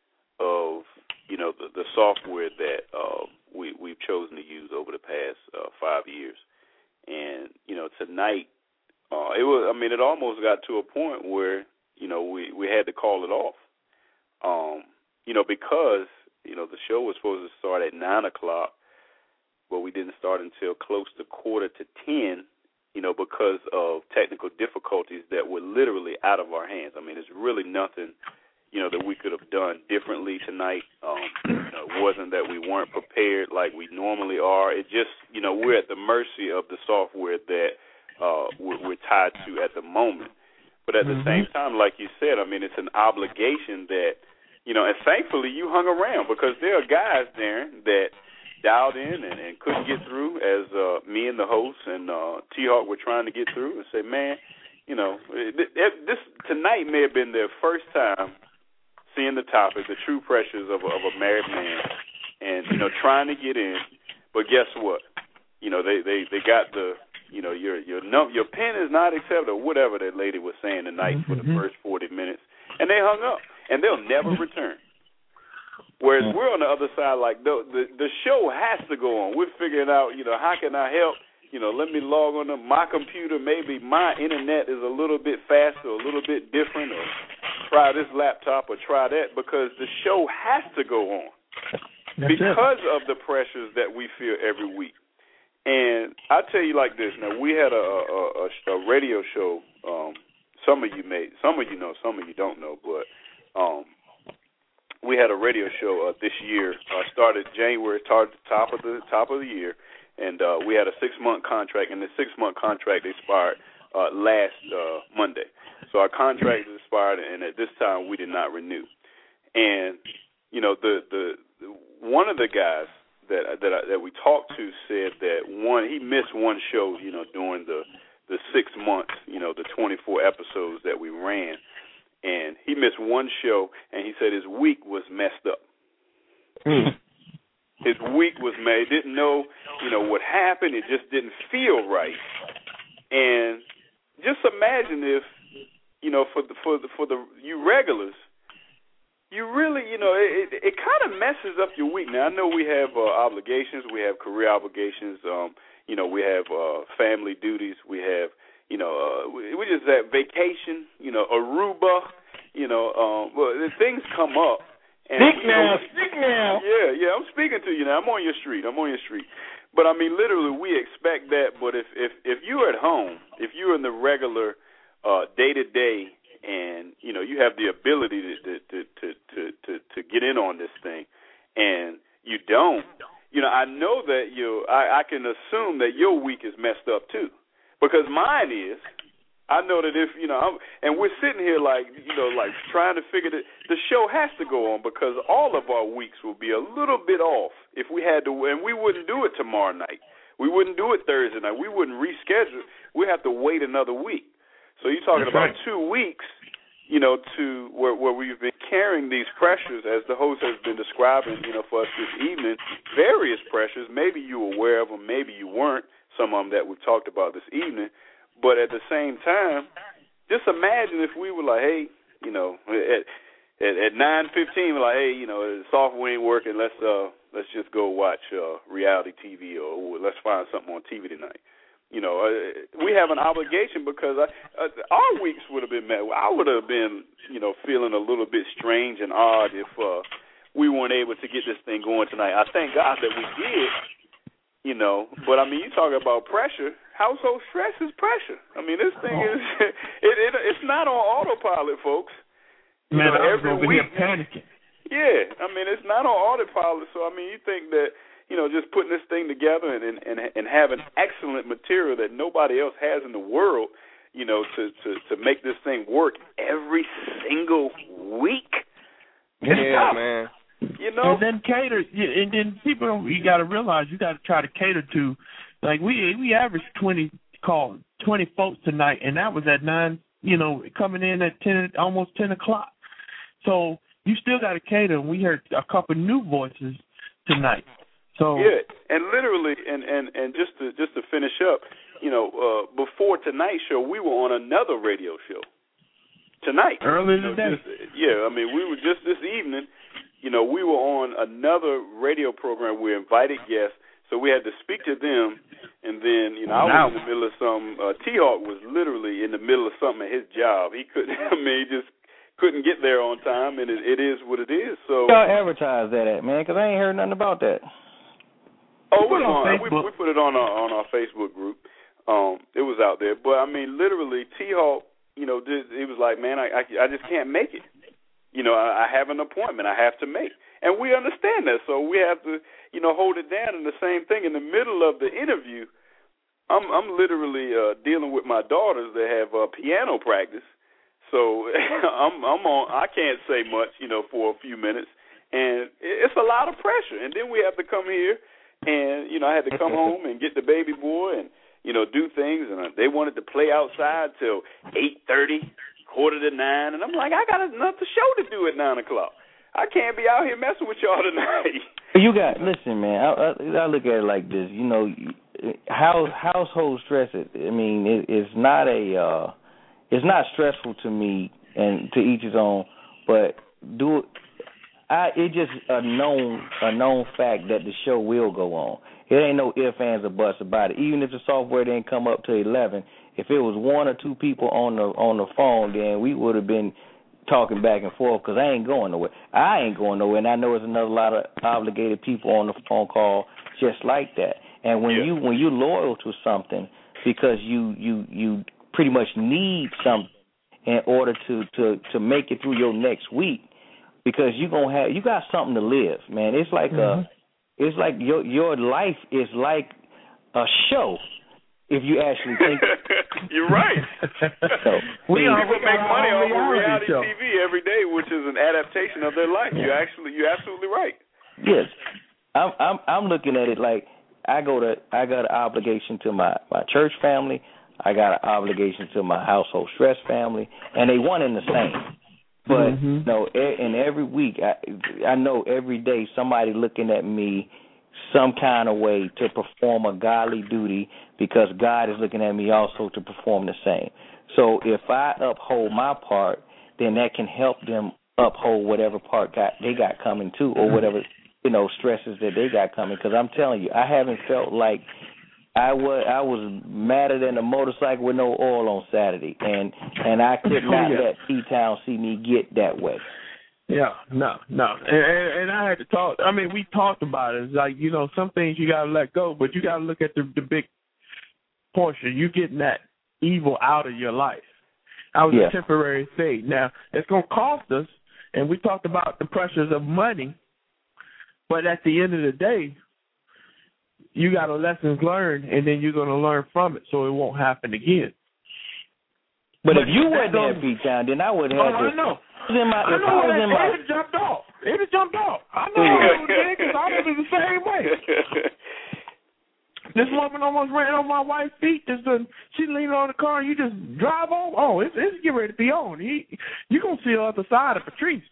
of, you know, the, the software that uh, we, we've chosen to use over the past uh, five years. And, you know, tonight, uh, it was, I mean, it almost got to a point where, you know, we, we had to call it off, um, you know, because, you know, the show was supposed to start at nine o'clock, but we didn't start until close to quarter to ten, you know, because of technical difficulties that were literally out of our hands. I mean, there's really nothing, you know, that we could have done differently tonight. Um, you know, it wasn't that we weren't prepared like we normally are. It just, you know, we're at the mercy of the software that uh, we're, we're tied to at the moment. But at the same time, like you said, I mean, it's an obligation that, you know, and thankfully you hung around because there are guys, Darren, that dialed in and, and couldn't get through as uh, me and the host and uh, T-Hawk were trying to get through and say, man, you know, this tonight may have been their first time seeing the topic, the true pressures of, of a married man, and, you know, trying to get in. But guess what? You know, they, they, they got the, you know, your your num- your pen is not accepted, or whatever that lady was saying tonight mm-hmm. for the first forty minutes, and they hung up, and they'll never return. Whereas we're on the other side, like, the, the the show has to go on. We're figuring out, you know, how can I help? You know, let me log on to my computer. Maybe my internet is a little bit faster, a little bit different, or try this laptop or try that, because the show has to go on That's because it. of the pressures that we feel every week. And I tell you like this. Now, we had a, a, a, a radio show. Um, some of you may, some of you know, some of you don't know, but um, we had a radio show uh, this year. Uh, started January, started at the top of the top of the year, and uh, we had a six month contract. And the six month contract expired uh, last uh, Monday. So our contract expired, and at this time we did not renew. And you know, the the one of the guys that that I, that we talked to said that one he missed one show, you know, during the the six months, you know, the twenty-four episodes that we ran, and he missed one show, and he said his week was messed up. Mm. His week was made. Didn't know, you know, what happened. It just didn't feel right. And just imagine if, you know, for the for the for the you regulars. You really, you know, it, it, it kind of messes up your week. Now, I know we have uh, obligations. We have career obligations. Um, you know, we have uh, family duties. We have, you know, uh, we, we just have vacation, you know, Aruba, you know. Um, well, things come up. And, speak now, know, speak now. Yeah, yeah, I'm speaking to you now. I'm on your street. I'm on your street. But, I mean, literally, we expect that. But if, if, if you're at home, if you're in the regular uh, day-to-day, and, you know, you have the ability to to, to, to, to to get in on this thing, and you don't, you know, I know that you, I, I can assume that your week is messed up too, because mine is. I know that if, you know, I'm, and we're sitting here like, you know, like trying to figure that the show has to go on, because all of our weeks will be a little bit off if we had to, and we wouldn't do it tomorrow night. We wouldn't do it Thursday night. We wouldn't reschedule. We'd have to wait another week. So you're talking That's about right. two weeks, you know, to where, where we've been carrying these pressures, as the host has been describing, you know, for us this evening, various pressures. Maybe you were aware of them, maybe you weren't, some of them that we've talked about this evening. But at the same time, just imagine if we were like, hey, you know, at at, at nine fifteen, we're like, hey, you know, the software ain't working, let's uh let's just go watch uh, reality T V, or, or let's find something on T V tonight. You know, uh, we have an obligation because I, uh, our weeks would have been met. I would have been, you know, feeling a little bit strange and odd if uh, we weren't able to get this thing going tonight. I thank God that we did. You know, but I mean, you talk about pressure. Household stress is pressure. I mean, this thing is it, it it's not on autopilot, folks. You Man, know, I was every over week, here panicking. Yeah, I mean, it's not on autopilot. So I mean, you think that you know, just putting this thing together and and and having excellent material that nobody else has in the world, you know, to to to make this thing work every single week. Yeah, man. You know, and then cater, and then people, you got to realize you got to try to cater to, like we we averaged twenty call twenty folks tonight, and that was at nine, you know, coming in at ten, almost ten o'clock. So you still got to cater. And we heard a couple new voices tonight. So yeah, and literally, and, and, and just to just to finish up, you know, uh, before tonight's show, we were on another radio show tonight. Earlier you know, today. Just, yeah, I mean, we were just this evening. You know, we were on another radio program. We invited guests, so we had to speak to them. And then, you know, I was in the middle of something. Uh, T-Hawk was literally in the middle of something at his job. He couldn't, I mean, he just couldn't get there on time, and it, it is what it is. So y'all advertise that at, man, because I ain't heard nothing about that. Oh, we, on, we, we put it on our, on our Facebook group. Um, it was out there. But, I mean, literally, T-Hawk, you know, did, he was like, man, I, I, I just can't make it. You know, I have an appointment I have to make. And we understand that, so we have to, you know, hold it down. And the same thing, in the middle of the interview, I'm I'm literally uh, dealing with my daughters that have uh, piano practice. So I'm I'm on. I can't say much, you know, for a few minutes. And it's a lot of pressure. And then we have to come here, and, you know, I had to come home and get the baby boy and, you know, do things. And they wanted to play outside till eight thirty. Quarter to nine, and I'm like, I got another show to do at nine o'clock. I can't be out here messing with y'all tonight. You got listen, man. I, I, I look at it like this. You know, house household stress. I mean, it, it's not a, uh, it's not stressful to me, and to each his own. But do it. I it's just a known a known fact that the show will go on. It ain't no ifs, ands, or buts about it. Even if the software didn't come up to eleven. If it was one or two people on the on the phone, then we would have been talking back and forth because I ain't going nowhere. I ain't going nowhere, and I know there's another lot of obligated people on the phone call just like that. And when yeah. you when you're loyal to something because you you you pretty much need something in order to, to, to make it through your next week, because you gonna have you got something to live, man. It's like mm-hmm. a it's like your your life is like a show. If you actually think you're right. So, we people make money off of reality show. T V every day, which is an adaptation of their life. You actually, you're absolutely right. Yes, I'm. I'm. I'm looking at it like I go to. I got an obligation to my, my church family. I got an obligation to my household stress family, and they one and the same. But mm-hmm. no, and every week I, I know every day somebody looking at me some kind of way to perform a godly duty, because God is looking at me also to perform the same. So if I uphold my part, then that can help them uphold whatever part got, they got coming too, or whatever, you know, stresses that they got coming. Because I'm telling you, I haven't felt like I was I was madder than a motorcycle with no oil on Saturday, and and I could not let P-Town see me get that way. Yeah, no, no, and, and I had to talk. I mean, we talked about it. It's like, you know, some things you got to let go, but you got to look at the, the big portion. You getting that evil out of your life. That was yeah. a temporary thing. Now, it's going to cost us, and we talked about the pressures of money, but at the end of the day, you got a lessons learned, and then you're going to learn from it, so it won't happen again. But, but if you weren't there, P-Town, then I would have. Oh, to, I know. In my, I know that in my, it jumped off. It had jumped off. I know it did, because I was the same way. This woman almost ran on my wife's feet. Just uh, she leaned on the car, and you just drive on. Oh, it's, it's getting ready to be on. He, you're going to see the other side of Patrice.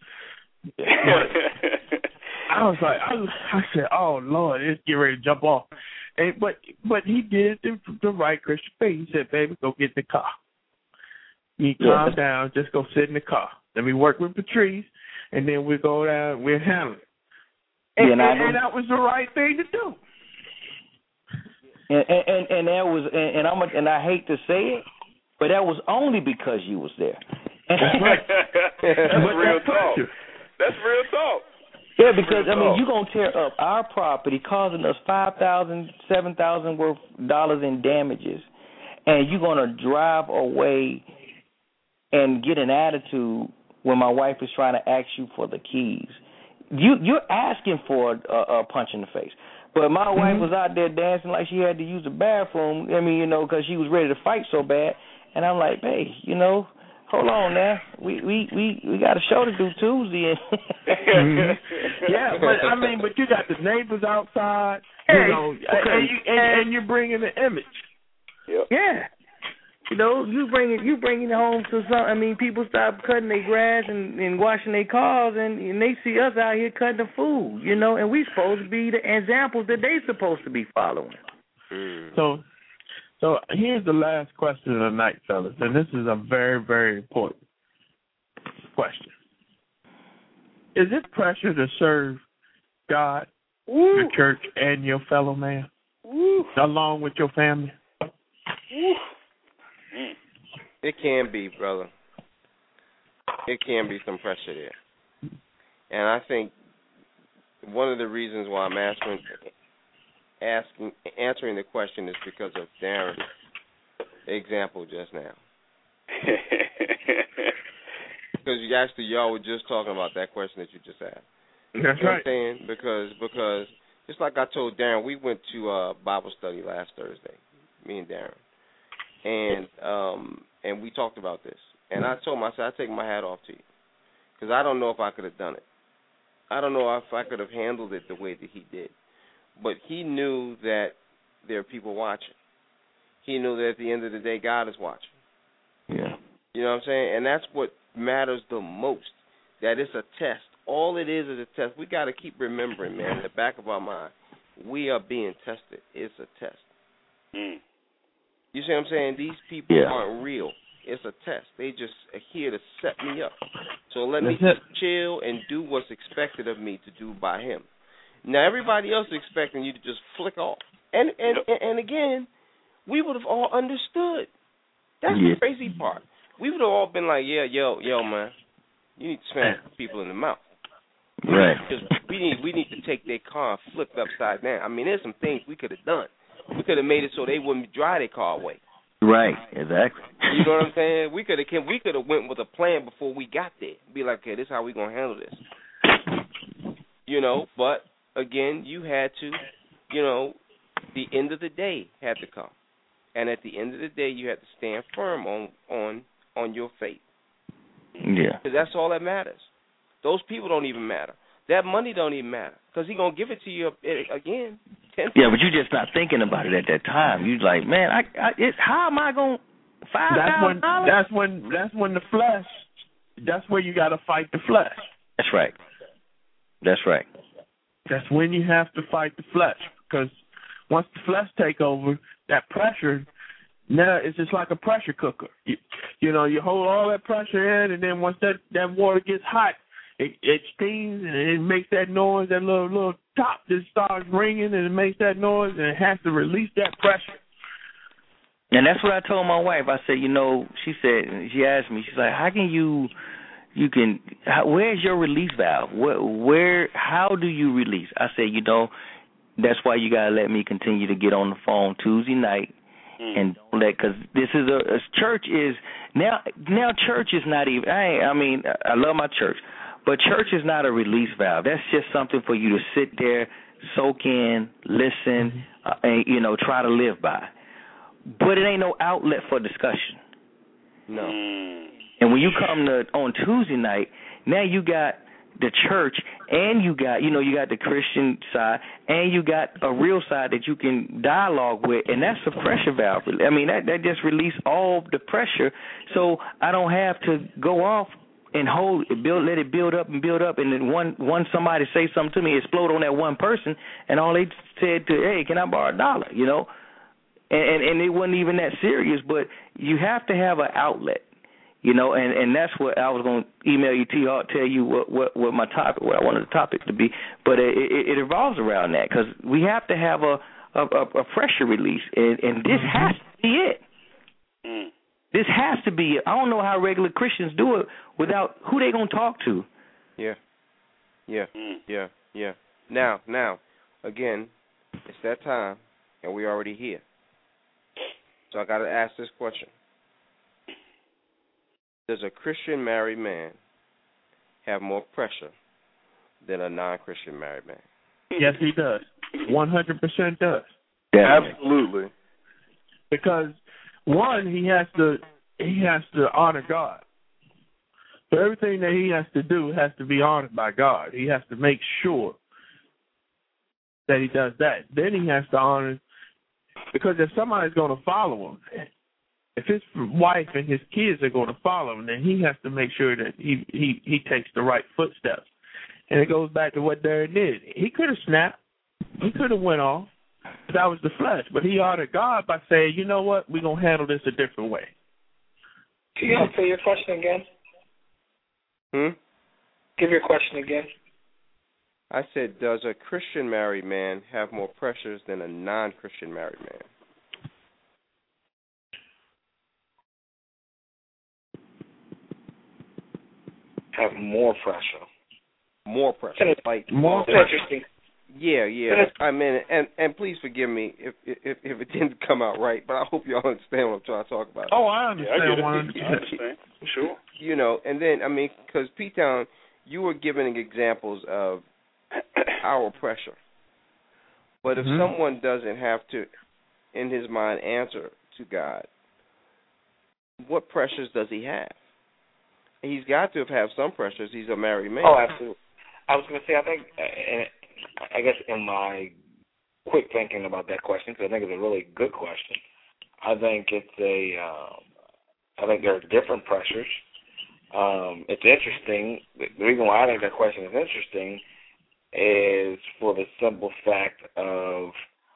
I was like, I, was, I said, oh, Lord, it's getting ready to jump off. And, but but he did the, the right Christian thing. He said, baby, go get in the car. You calm yeah. down, just go sit in the car. Let me work with Patrice, and then we'll go down, we'll handle it. And, yeah, and, and that was the right thing to do. And and and that was and, and I'm a, and I hate to say it, but that was only because you was there. That's real talk. That's real talk. Yeah, because I mean, you're gonna tear up our property, causing us five thousand, seven thousand worth dollars in damages, and you're gonna drive away and get an attitude when my wife is trying to ask you for the keys. You you're asking for a, a punch in the face. But my mm-hmm. wife was out there dancing like she had to use the bathroom. I mean, you know, because she was ready to fight so bad. And I'm like, hey, you know, hold on now. We we we, we got a show to do Tuesday. mm-hmm. Yeah, but I mean, but you got the neighbors outside, you hey, know, okay. and, you, and, and you're bringing the image. Yep. Yeah. You know, you bring it, you bring it home to some. I mean, people stop cutting their grass and, and washing their cars, and, and they see us out here cutting the food. You know, and we supposed to be the examples that they supposed to be following. Mm. So, so here's the last question of the night, fellas, and this is a very, very important question. Is it pressure to serve God, Woo. your church, and your fellow man, Woo. along with your family? Woo. It can be, brother. It can be some pressure there. And I think one of the reasons why I'm asking, asking answering the question is because of Darren's example just now. Because you actually, y'all were just talking about that question that you just asked. That's you know right. What I'm saying? Because, because just like I told Darren, we went to uh, Bible study last Thursday, me and Darren. And um, and we talked about this. And I told him, I said, I take my hat off to you. Because I don't know if I could have done it. I don't know if I could have handled it the way that he did. But he knew that there are people watching. He knew that at the end of the day, God is watching. Yeah. You know what I'm saying? And that's what matters the most, that it's a test. All it is is a test. We got to keep remembering, man, in the back of our mind, we are being tested. It's a test. Mm. You see what I'm saying? These people yeah. aren't real. It's a test. They just are here to set me up. So let That's me it. just chill and do what's expected of me to do by him. Now, everybody else is expecting you to just flick off. And and, and, and again, we would have all understood. That's yeah. the crazy part. We would have all been like, yeah, yo, yo, man, you need to smack people in the mouth. Right. Because we need, we need to take their car and flip it upside down. I mean, there's some things we could have done. We could have made it so they wouldn't drive their car away. Right, exactly. You know what I'm saying? We could have we could have went with a plan before we got there. Be like, okay, this is how we gonna handle this. You know, but again, you had to, you know, the end of the day had to come, and at the end of the day, you had to stand firm on on on your faith. Yeah. Because that's all that matters. Those people don't even matter. That money don't even matter because he gonna give it to you again. Yeah, but you're just not thinking about it at that time. You're like, man, I, I it's, how am I going to five thousand dollars? That's when that's when the flesh. That's where you got to fight the flesh. That's right. That's right. That's when you have to fight the flesh, because once the flesh take over, that pressure, now it's just like a pressure cooker. You, you know, you hold all that pressure in, and then once that, that water gets hot, It, it steams and it makes that noise, that little little top just starts ringing and it makes that noise and it has to release that pressure. And that's what I told my wife. I said, you know, she said, she asked me, she's like, how can you, you can, how, where's your release valve? Where, where, how do you release? I said, you know, that's why you got to let me continue to get on the phone Tuesday night mm. and don't let, because this is a, a, church is, now, now church is not even, I, ain't, I mean, I love my church. But church is not a release valve. That's just something for you to sit there, soak in, listen, mm-hmm. uh, and, you know, try to live by. But it ain't no outlet for discussion. No. And when you come to on Tuesday night, now you got the church and you got, you know, you got the Christian side and you got a real side that you can dialogue with, and that's a pressure valve. I mean, that, that just release all the pressure, so I don't have to go off and hold it, build, let it build up and build up, and then one, one somebody say something to me, explode on that one person, and all they said to, hey, can I borrow a dollar, you know? And, and, and it wasn't even that serious, but you have to have an outlet, you know, and, and that's what I was going to email you, T-Hawk, tell you what, what, what my topic, what I wanted the topic to be, but it, it, it revolves around that, because we have to have a, a, a, a pressure release, and, and this mm-hmm. has to be it. Mm. This has to be it. I don't know how regular Christians do it without who they gonna talk to. Yeah, yeah, mm. yeah, yeah. Now, now, again, it's that time, and we're already here. So I got to ask this question: does a Christian married man have more pressure than a non-Christian married man? Yes, he does. One hundred percent does. Yeah, absolutely. Because one, he has to he has to honor God. So everything that he has to do has to be honored by God. He has to make sure that he does that. Then he has to honor, because if somebody's going to follow him, if his wife and his kids are going to follow him, then he has to make sure that he he, he takes the right footsteps. And it goes back to what Darren did. He could have snapped. He could have went off. That was the flesh. But he honored God by saying, you know what, we're going to handle this a different way. Can you answer your question again? Hmm? Give your question again. I said, does a Christian married man have more pressures than a non-Christian married man? Have more pressure. More pressure. Like more pressure. Interesting. Yeah, yeah. I mean, and and please forgive me if if if it didn't come out right, but I hope y'all understand what I'm trying to talk about. Oh, I understand. Yeah, I, get one it. I understand. Sure. You know, and then I mean, because P-Town, you were giving examples of our pressure, but if mm-hmm. someone doesn't have to, in his mind, answer to God, what pressures does he have? He's got to have some pressures. He's a married man. Oh, absolutely. I was going to say, I think, and I guess in my quick thinking about that question, because I think it's a really good question, I think it's a, um, I think there are different pressures. Um, it's interesting. The reason why I think that question is interesting is for the simple fact of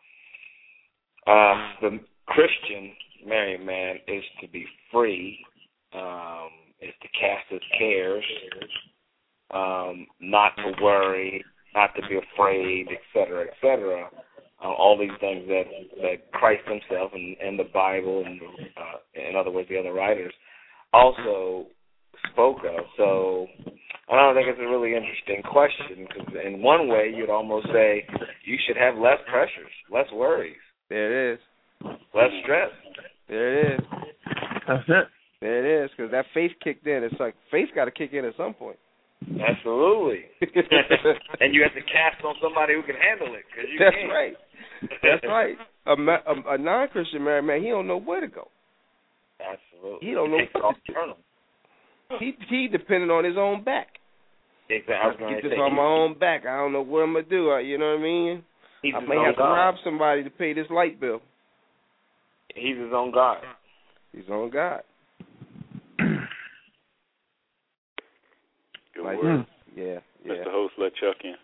uh, the Christian married man is to be free, um, is to cast his cares, um, not to worry, not to be afraid, et cetera, et cetera. Uh, all these things that, that Christ himself and, and the Bible and, uh, in other words, the other writers also spoke of. So I don't think it's a really interesting question, because in one way you'd almost say you should have less pressures, less worries. There it is. Less stress. There it is. That's it. There it is, because that faith kicked in. It's like faith got to kick in at some point. Absolutely. And you have to cast on somebody who can handle it. Cause you That's can't. right. That's right. A, a, a non-Christian married man, he don't know where to go. Absolutely. He don't know what to do. He he depended on his own back. Exactly. I have to get this on my own back. I don't know what I'm gonna do. You know what I mean? He's I may have to God. rob somebody to pay this light bill. He's his own God. He's on God. Good like, word. Yeah, yeah. Mister Host, let Chuck in.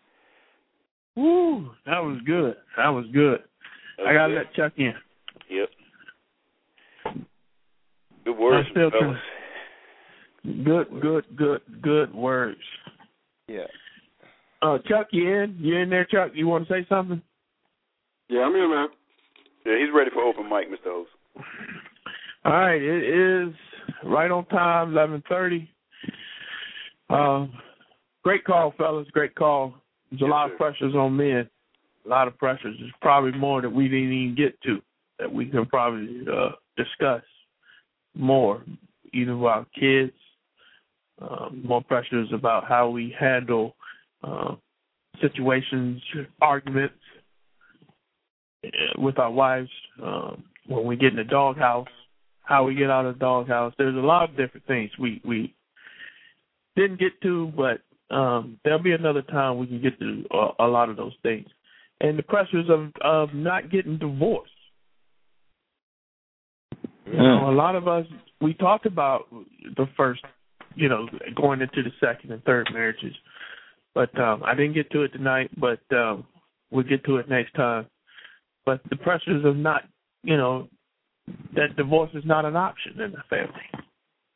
Woo, that was good. That was good. That I gotta good. let Chuck in. Yep. Good words, still fellas. Good, good, good, good words. Yeah. Uh, Chuck, you in? You in there, Chuck? You want to say something? Yeah, I'm here, man. Yeah, he's ready for open mic, Mister Host. All right, it is right on time, eleven thirty. Um, great call, fellas. Great call. There's a yes, lot sir. of pressures on men. A lot of pressures. There's probably more that we didn't even get to that we can probably uh, discuss more, either with our kids, uh, more pressures about how we handle uh, situations, arguments with our wives, um, when we get in the doghouse, how we get out of the doghouse. There's a lot of different things we, we didn't get to, but um, there'll be another time we can get to a, a lot of those things. And the pressures of, of not getting divorced. You know, a lot of us, we talked about the first, you know, going into the second and third marriages. But um, I didn't get to it tonight, but um, we'll get to it next time. But the pressures of not, you know, that divorce is not an option in the family.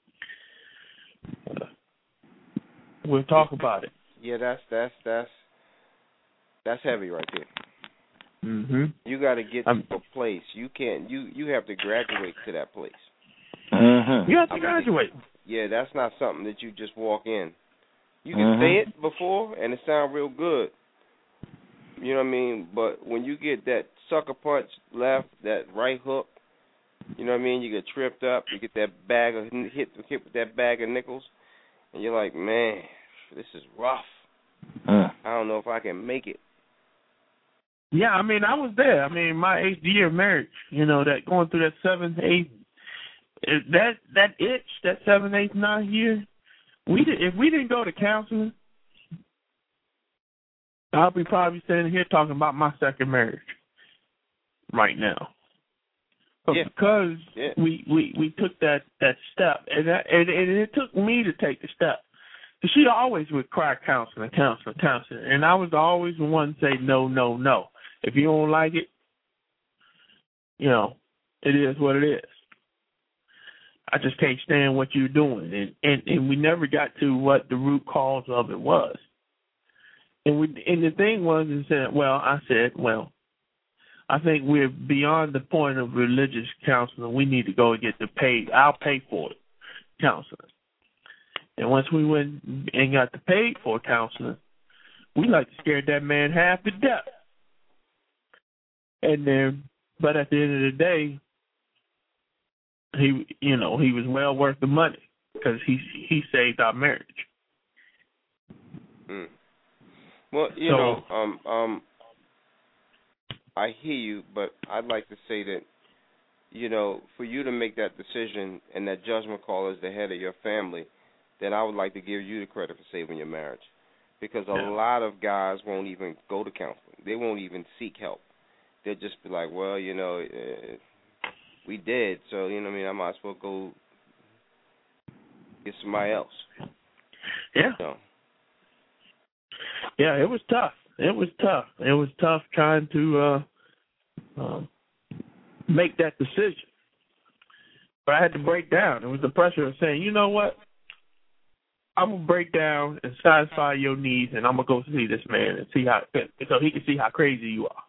Uh, we'll talk about it. Yeah, that's that's that's that's heavy right there. Mhm. You got to get I'm, to a place. You can't. You you have to graduate to that place. Mhm. You have to I mean, graduate. Yeah, that's not something that you just walk in. You can Mhm. say it before, and it sound real good. You know what I mean? But when you get that sucker punch left, that right hook, you know what I mean? You get tripped up. You get that bag of hit hit with that bag of nickels, and you're like, man, this is rough. Mm. I don't know if I can make it. Yeah, I mean, I was there. I mean, my eighth year of marriage, you know, that going through that seventh, eighth, that that itch, that seventh, eighth, ninth year, we did, if we didn't go to counseling, I'll be probably sitting here talking about my second marriage right now. But yeah. because yeah. we, we, we took that, that step, and, that, and, and it took me to take the step. Because she always would cry counseling, counseling, counseling. And I was always the one to say, no, no, no. If you don't like it, you know, it is what it is. I just can't stand what you're doing. And, and, and we never got to what the root cause of it was. And we and the thing was is that, well, I said, well, I think we're beyond the point of religious counseling. We need to go and get the paid, I'll pay for it, counseling. And once we went and got the paid for counseling, we like to scare that man half to death. And then, but at the end of the day, he, you know, he was well worth the money because he he saved our marriage. Mm. Well, you so, know, um, um, I hear you, but I'd like to say that, you know, for you to make that decision and that judgment call as the head of your family, then I would like to give you the credit for saving your marriage, because a yeah. lot of guys won't even go to counseling. They won't even seek help. They'll just be like, well, you know, uh, we did, so, you know what I mean, I might as well go get somebody else. Yeah. So. Yeah, it was tough. It was tough. It was tough trying to uh, uh, make that decision. But I had to break down. It was the pressure of saying, you know what? I'm going to break down and satisfy your needs, and I'm going to go see this man and see how, so he can see how crazy you are.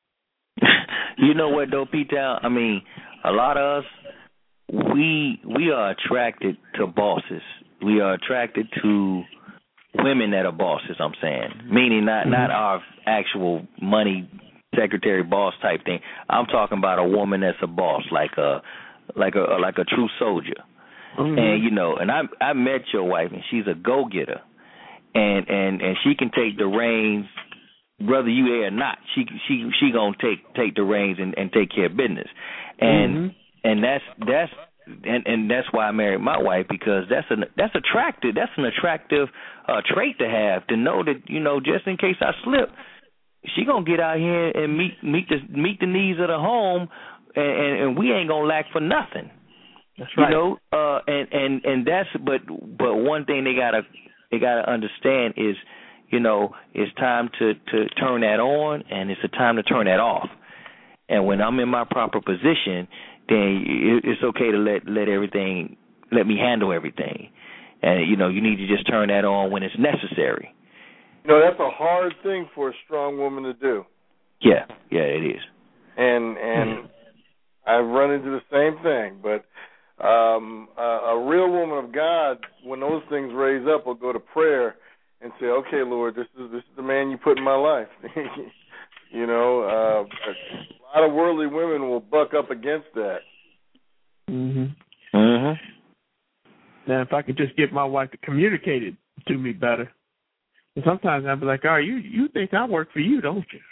You know what, though, P-Town? I mean, a lot of us, we we are attracted to bosses. We are attracted to women that are bosses, I'm saying, meaning not, mm-hmm. not our actual money secretary boss type thing. I'm talking about a woman that's a boss, like a like a like a true soldier. Mm-hmm. And you know, and I I met your wife, and she's a go-getter, and and and she can take the reins, whether you there or not. She she she gonna take take the reins and, and take care of business, and mm-hmm. and that's that's. And and that's why I married my wife, because that's an that's attractive that's an attractive uh, trait to have, to know that, you know, just in case I slip, she gonna get out here and meet meet the meet the needs of the home, and, and, and we ain't gonna lack for nothing. That's right. You know, uh, and and and that's but but one thing they gotta they gotta understand is, you know, it's time to to turn that on, and it's a time to turn that off. And when I'm in my proper position, then it's okay to let let everything, let me handle everything. And, you know, you need to just turn that on when it's necessary. You know, that's a hard thing for a strong woman to do. Yeah, yeah, it is. And and mm-hmm. I've run into the same thing. But um, a, a real woman of God, when those things raise up, will go to prayer and say, okay, Lord, this is this is the man you put in my life. You know, uh, a lot of worldly women will buck up against that. Mhm. Mhm. Now, if I could just get my wife to communicate it to me better, and sometimes I'd be like, "Oh, you you think I work for you, don't you?"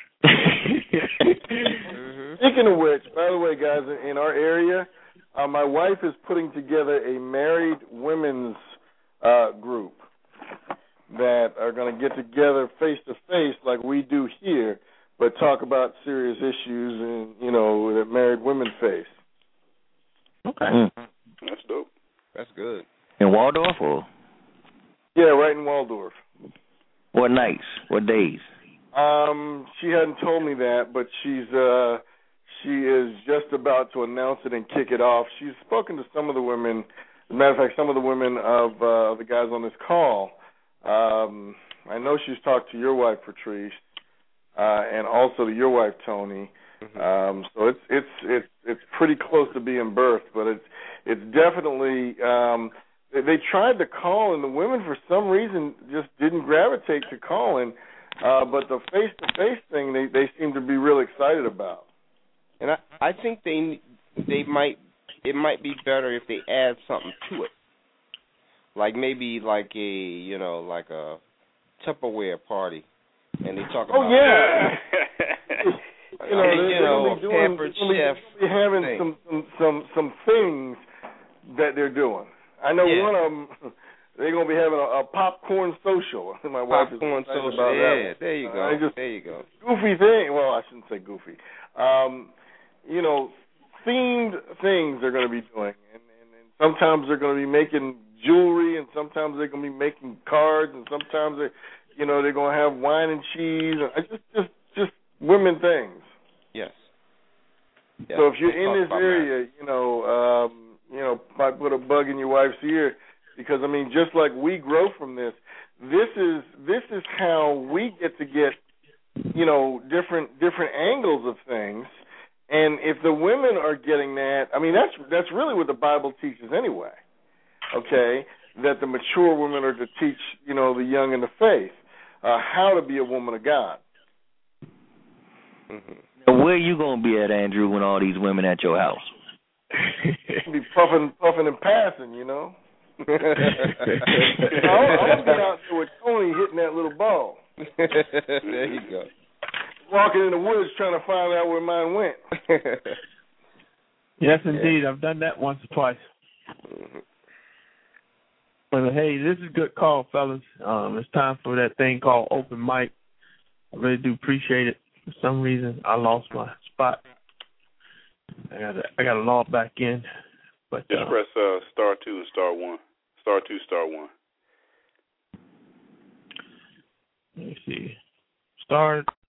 mm-hmm. Speaking of which, by the way, guys, in our area, uh, my wife is putting together a married women's uh, group that are going to get together face to face like we do here, but talk about serious issues and, you know, that married women face. Okay. Mm. That's dope. That's good. In Waldorf or? Yeah, right in Waldorf. What nights? What days? Um, she hadn't told me that, but she's uh, she is just about to announce it and kick it off. She's spoken to some of the women. As a matter of fact, some of the women of uh, the guys on this call. Um, I know she's talked to your wife, Patrice. uh, and also to your wife, Tony. Mm-hmm. Um, so it's it's it's it's pretty close to being birthed, but it's it's definitely um, they, they tried to call, and the women for some reason just didn't gravitate to calling. Uh, but the face-to-face thing, they they seem to be real excited about. And I I think they they might it might be better if they add something to it, like maybe like a you know like a Tupperware party, and they talk about oh yeah. You know, I mean, they're, you know, they're doing, pampered they're chef be having thing. some, some some some things that they're doing. I know yeah. one of them. They're gonna be having a, a popcorn social. My wife is popcorn social. about Yeah, that. there you go. Uh, just there you go. Goofy thing. Well, I shouldn't say goofy. Um, you know, themed things they're going to be doing, and, and, and sometimes they're going to be making jewelry, and sometimes they're going to be making cards, and sometimes they, you know, they're going to have wine and cheese, and just just just women things. Yes. yes. So if you're we'll in this area, that. you know, um, you know, might put a bug in your wife's ear, because I mean, just like we grow from this, this is this is how we get to get, you know, different different angles of things. And if the women are getting that, I mean, that's that's really what the Bible teaches anyway. Okay, that the mature women are to teach, you know, the young in the faith uh, how to be a woman of God. Mm-hmm. Now, where you gonna be at, Andrew, when all these women at your house? Be puffing, puffing, and passing, you know. I'm, I'm gonna be out there with Tony hitting that little ball. There you go. walking in the woods trying to find out where mine went. Yes, indeed. Yeah. I've done that once or twice. Mm-hmm. But, hey, this is a good call, fellas. Um, it's time for that thing called open mic. I really do appreciate it. For some reason, I lost my spot. I got to I got to log back in. But just uh, press uh, star two, star one, star two, star one. Let me see. Star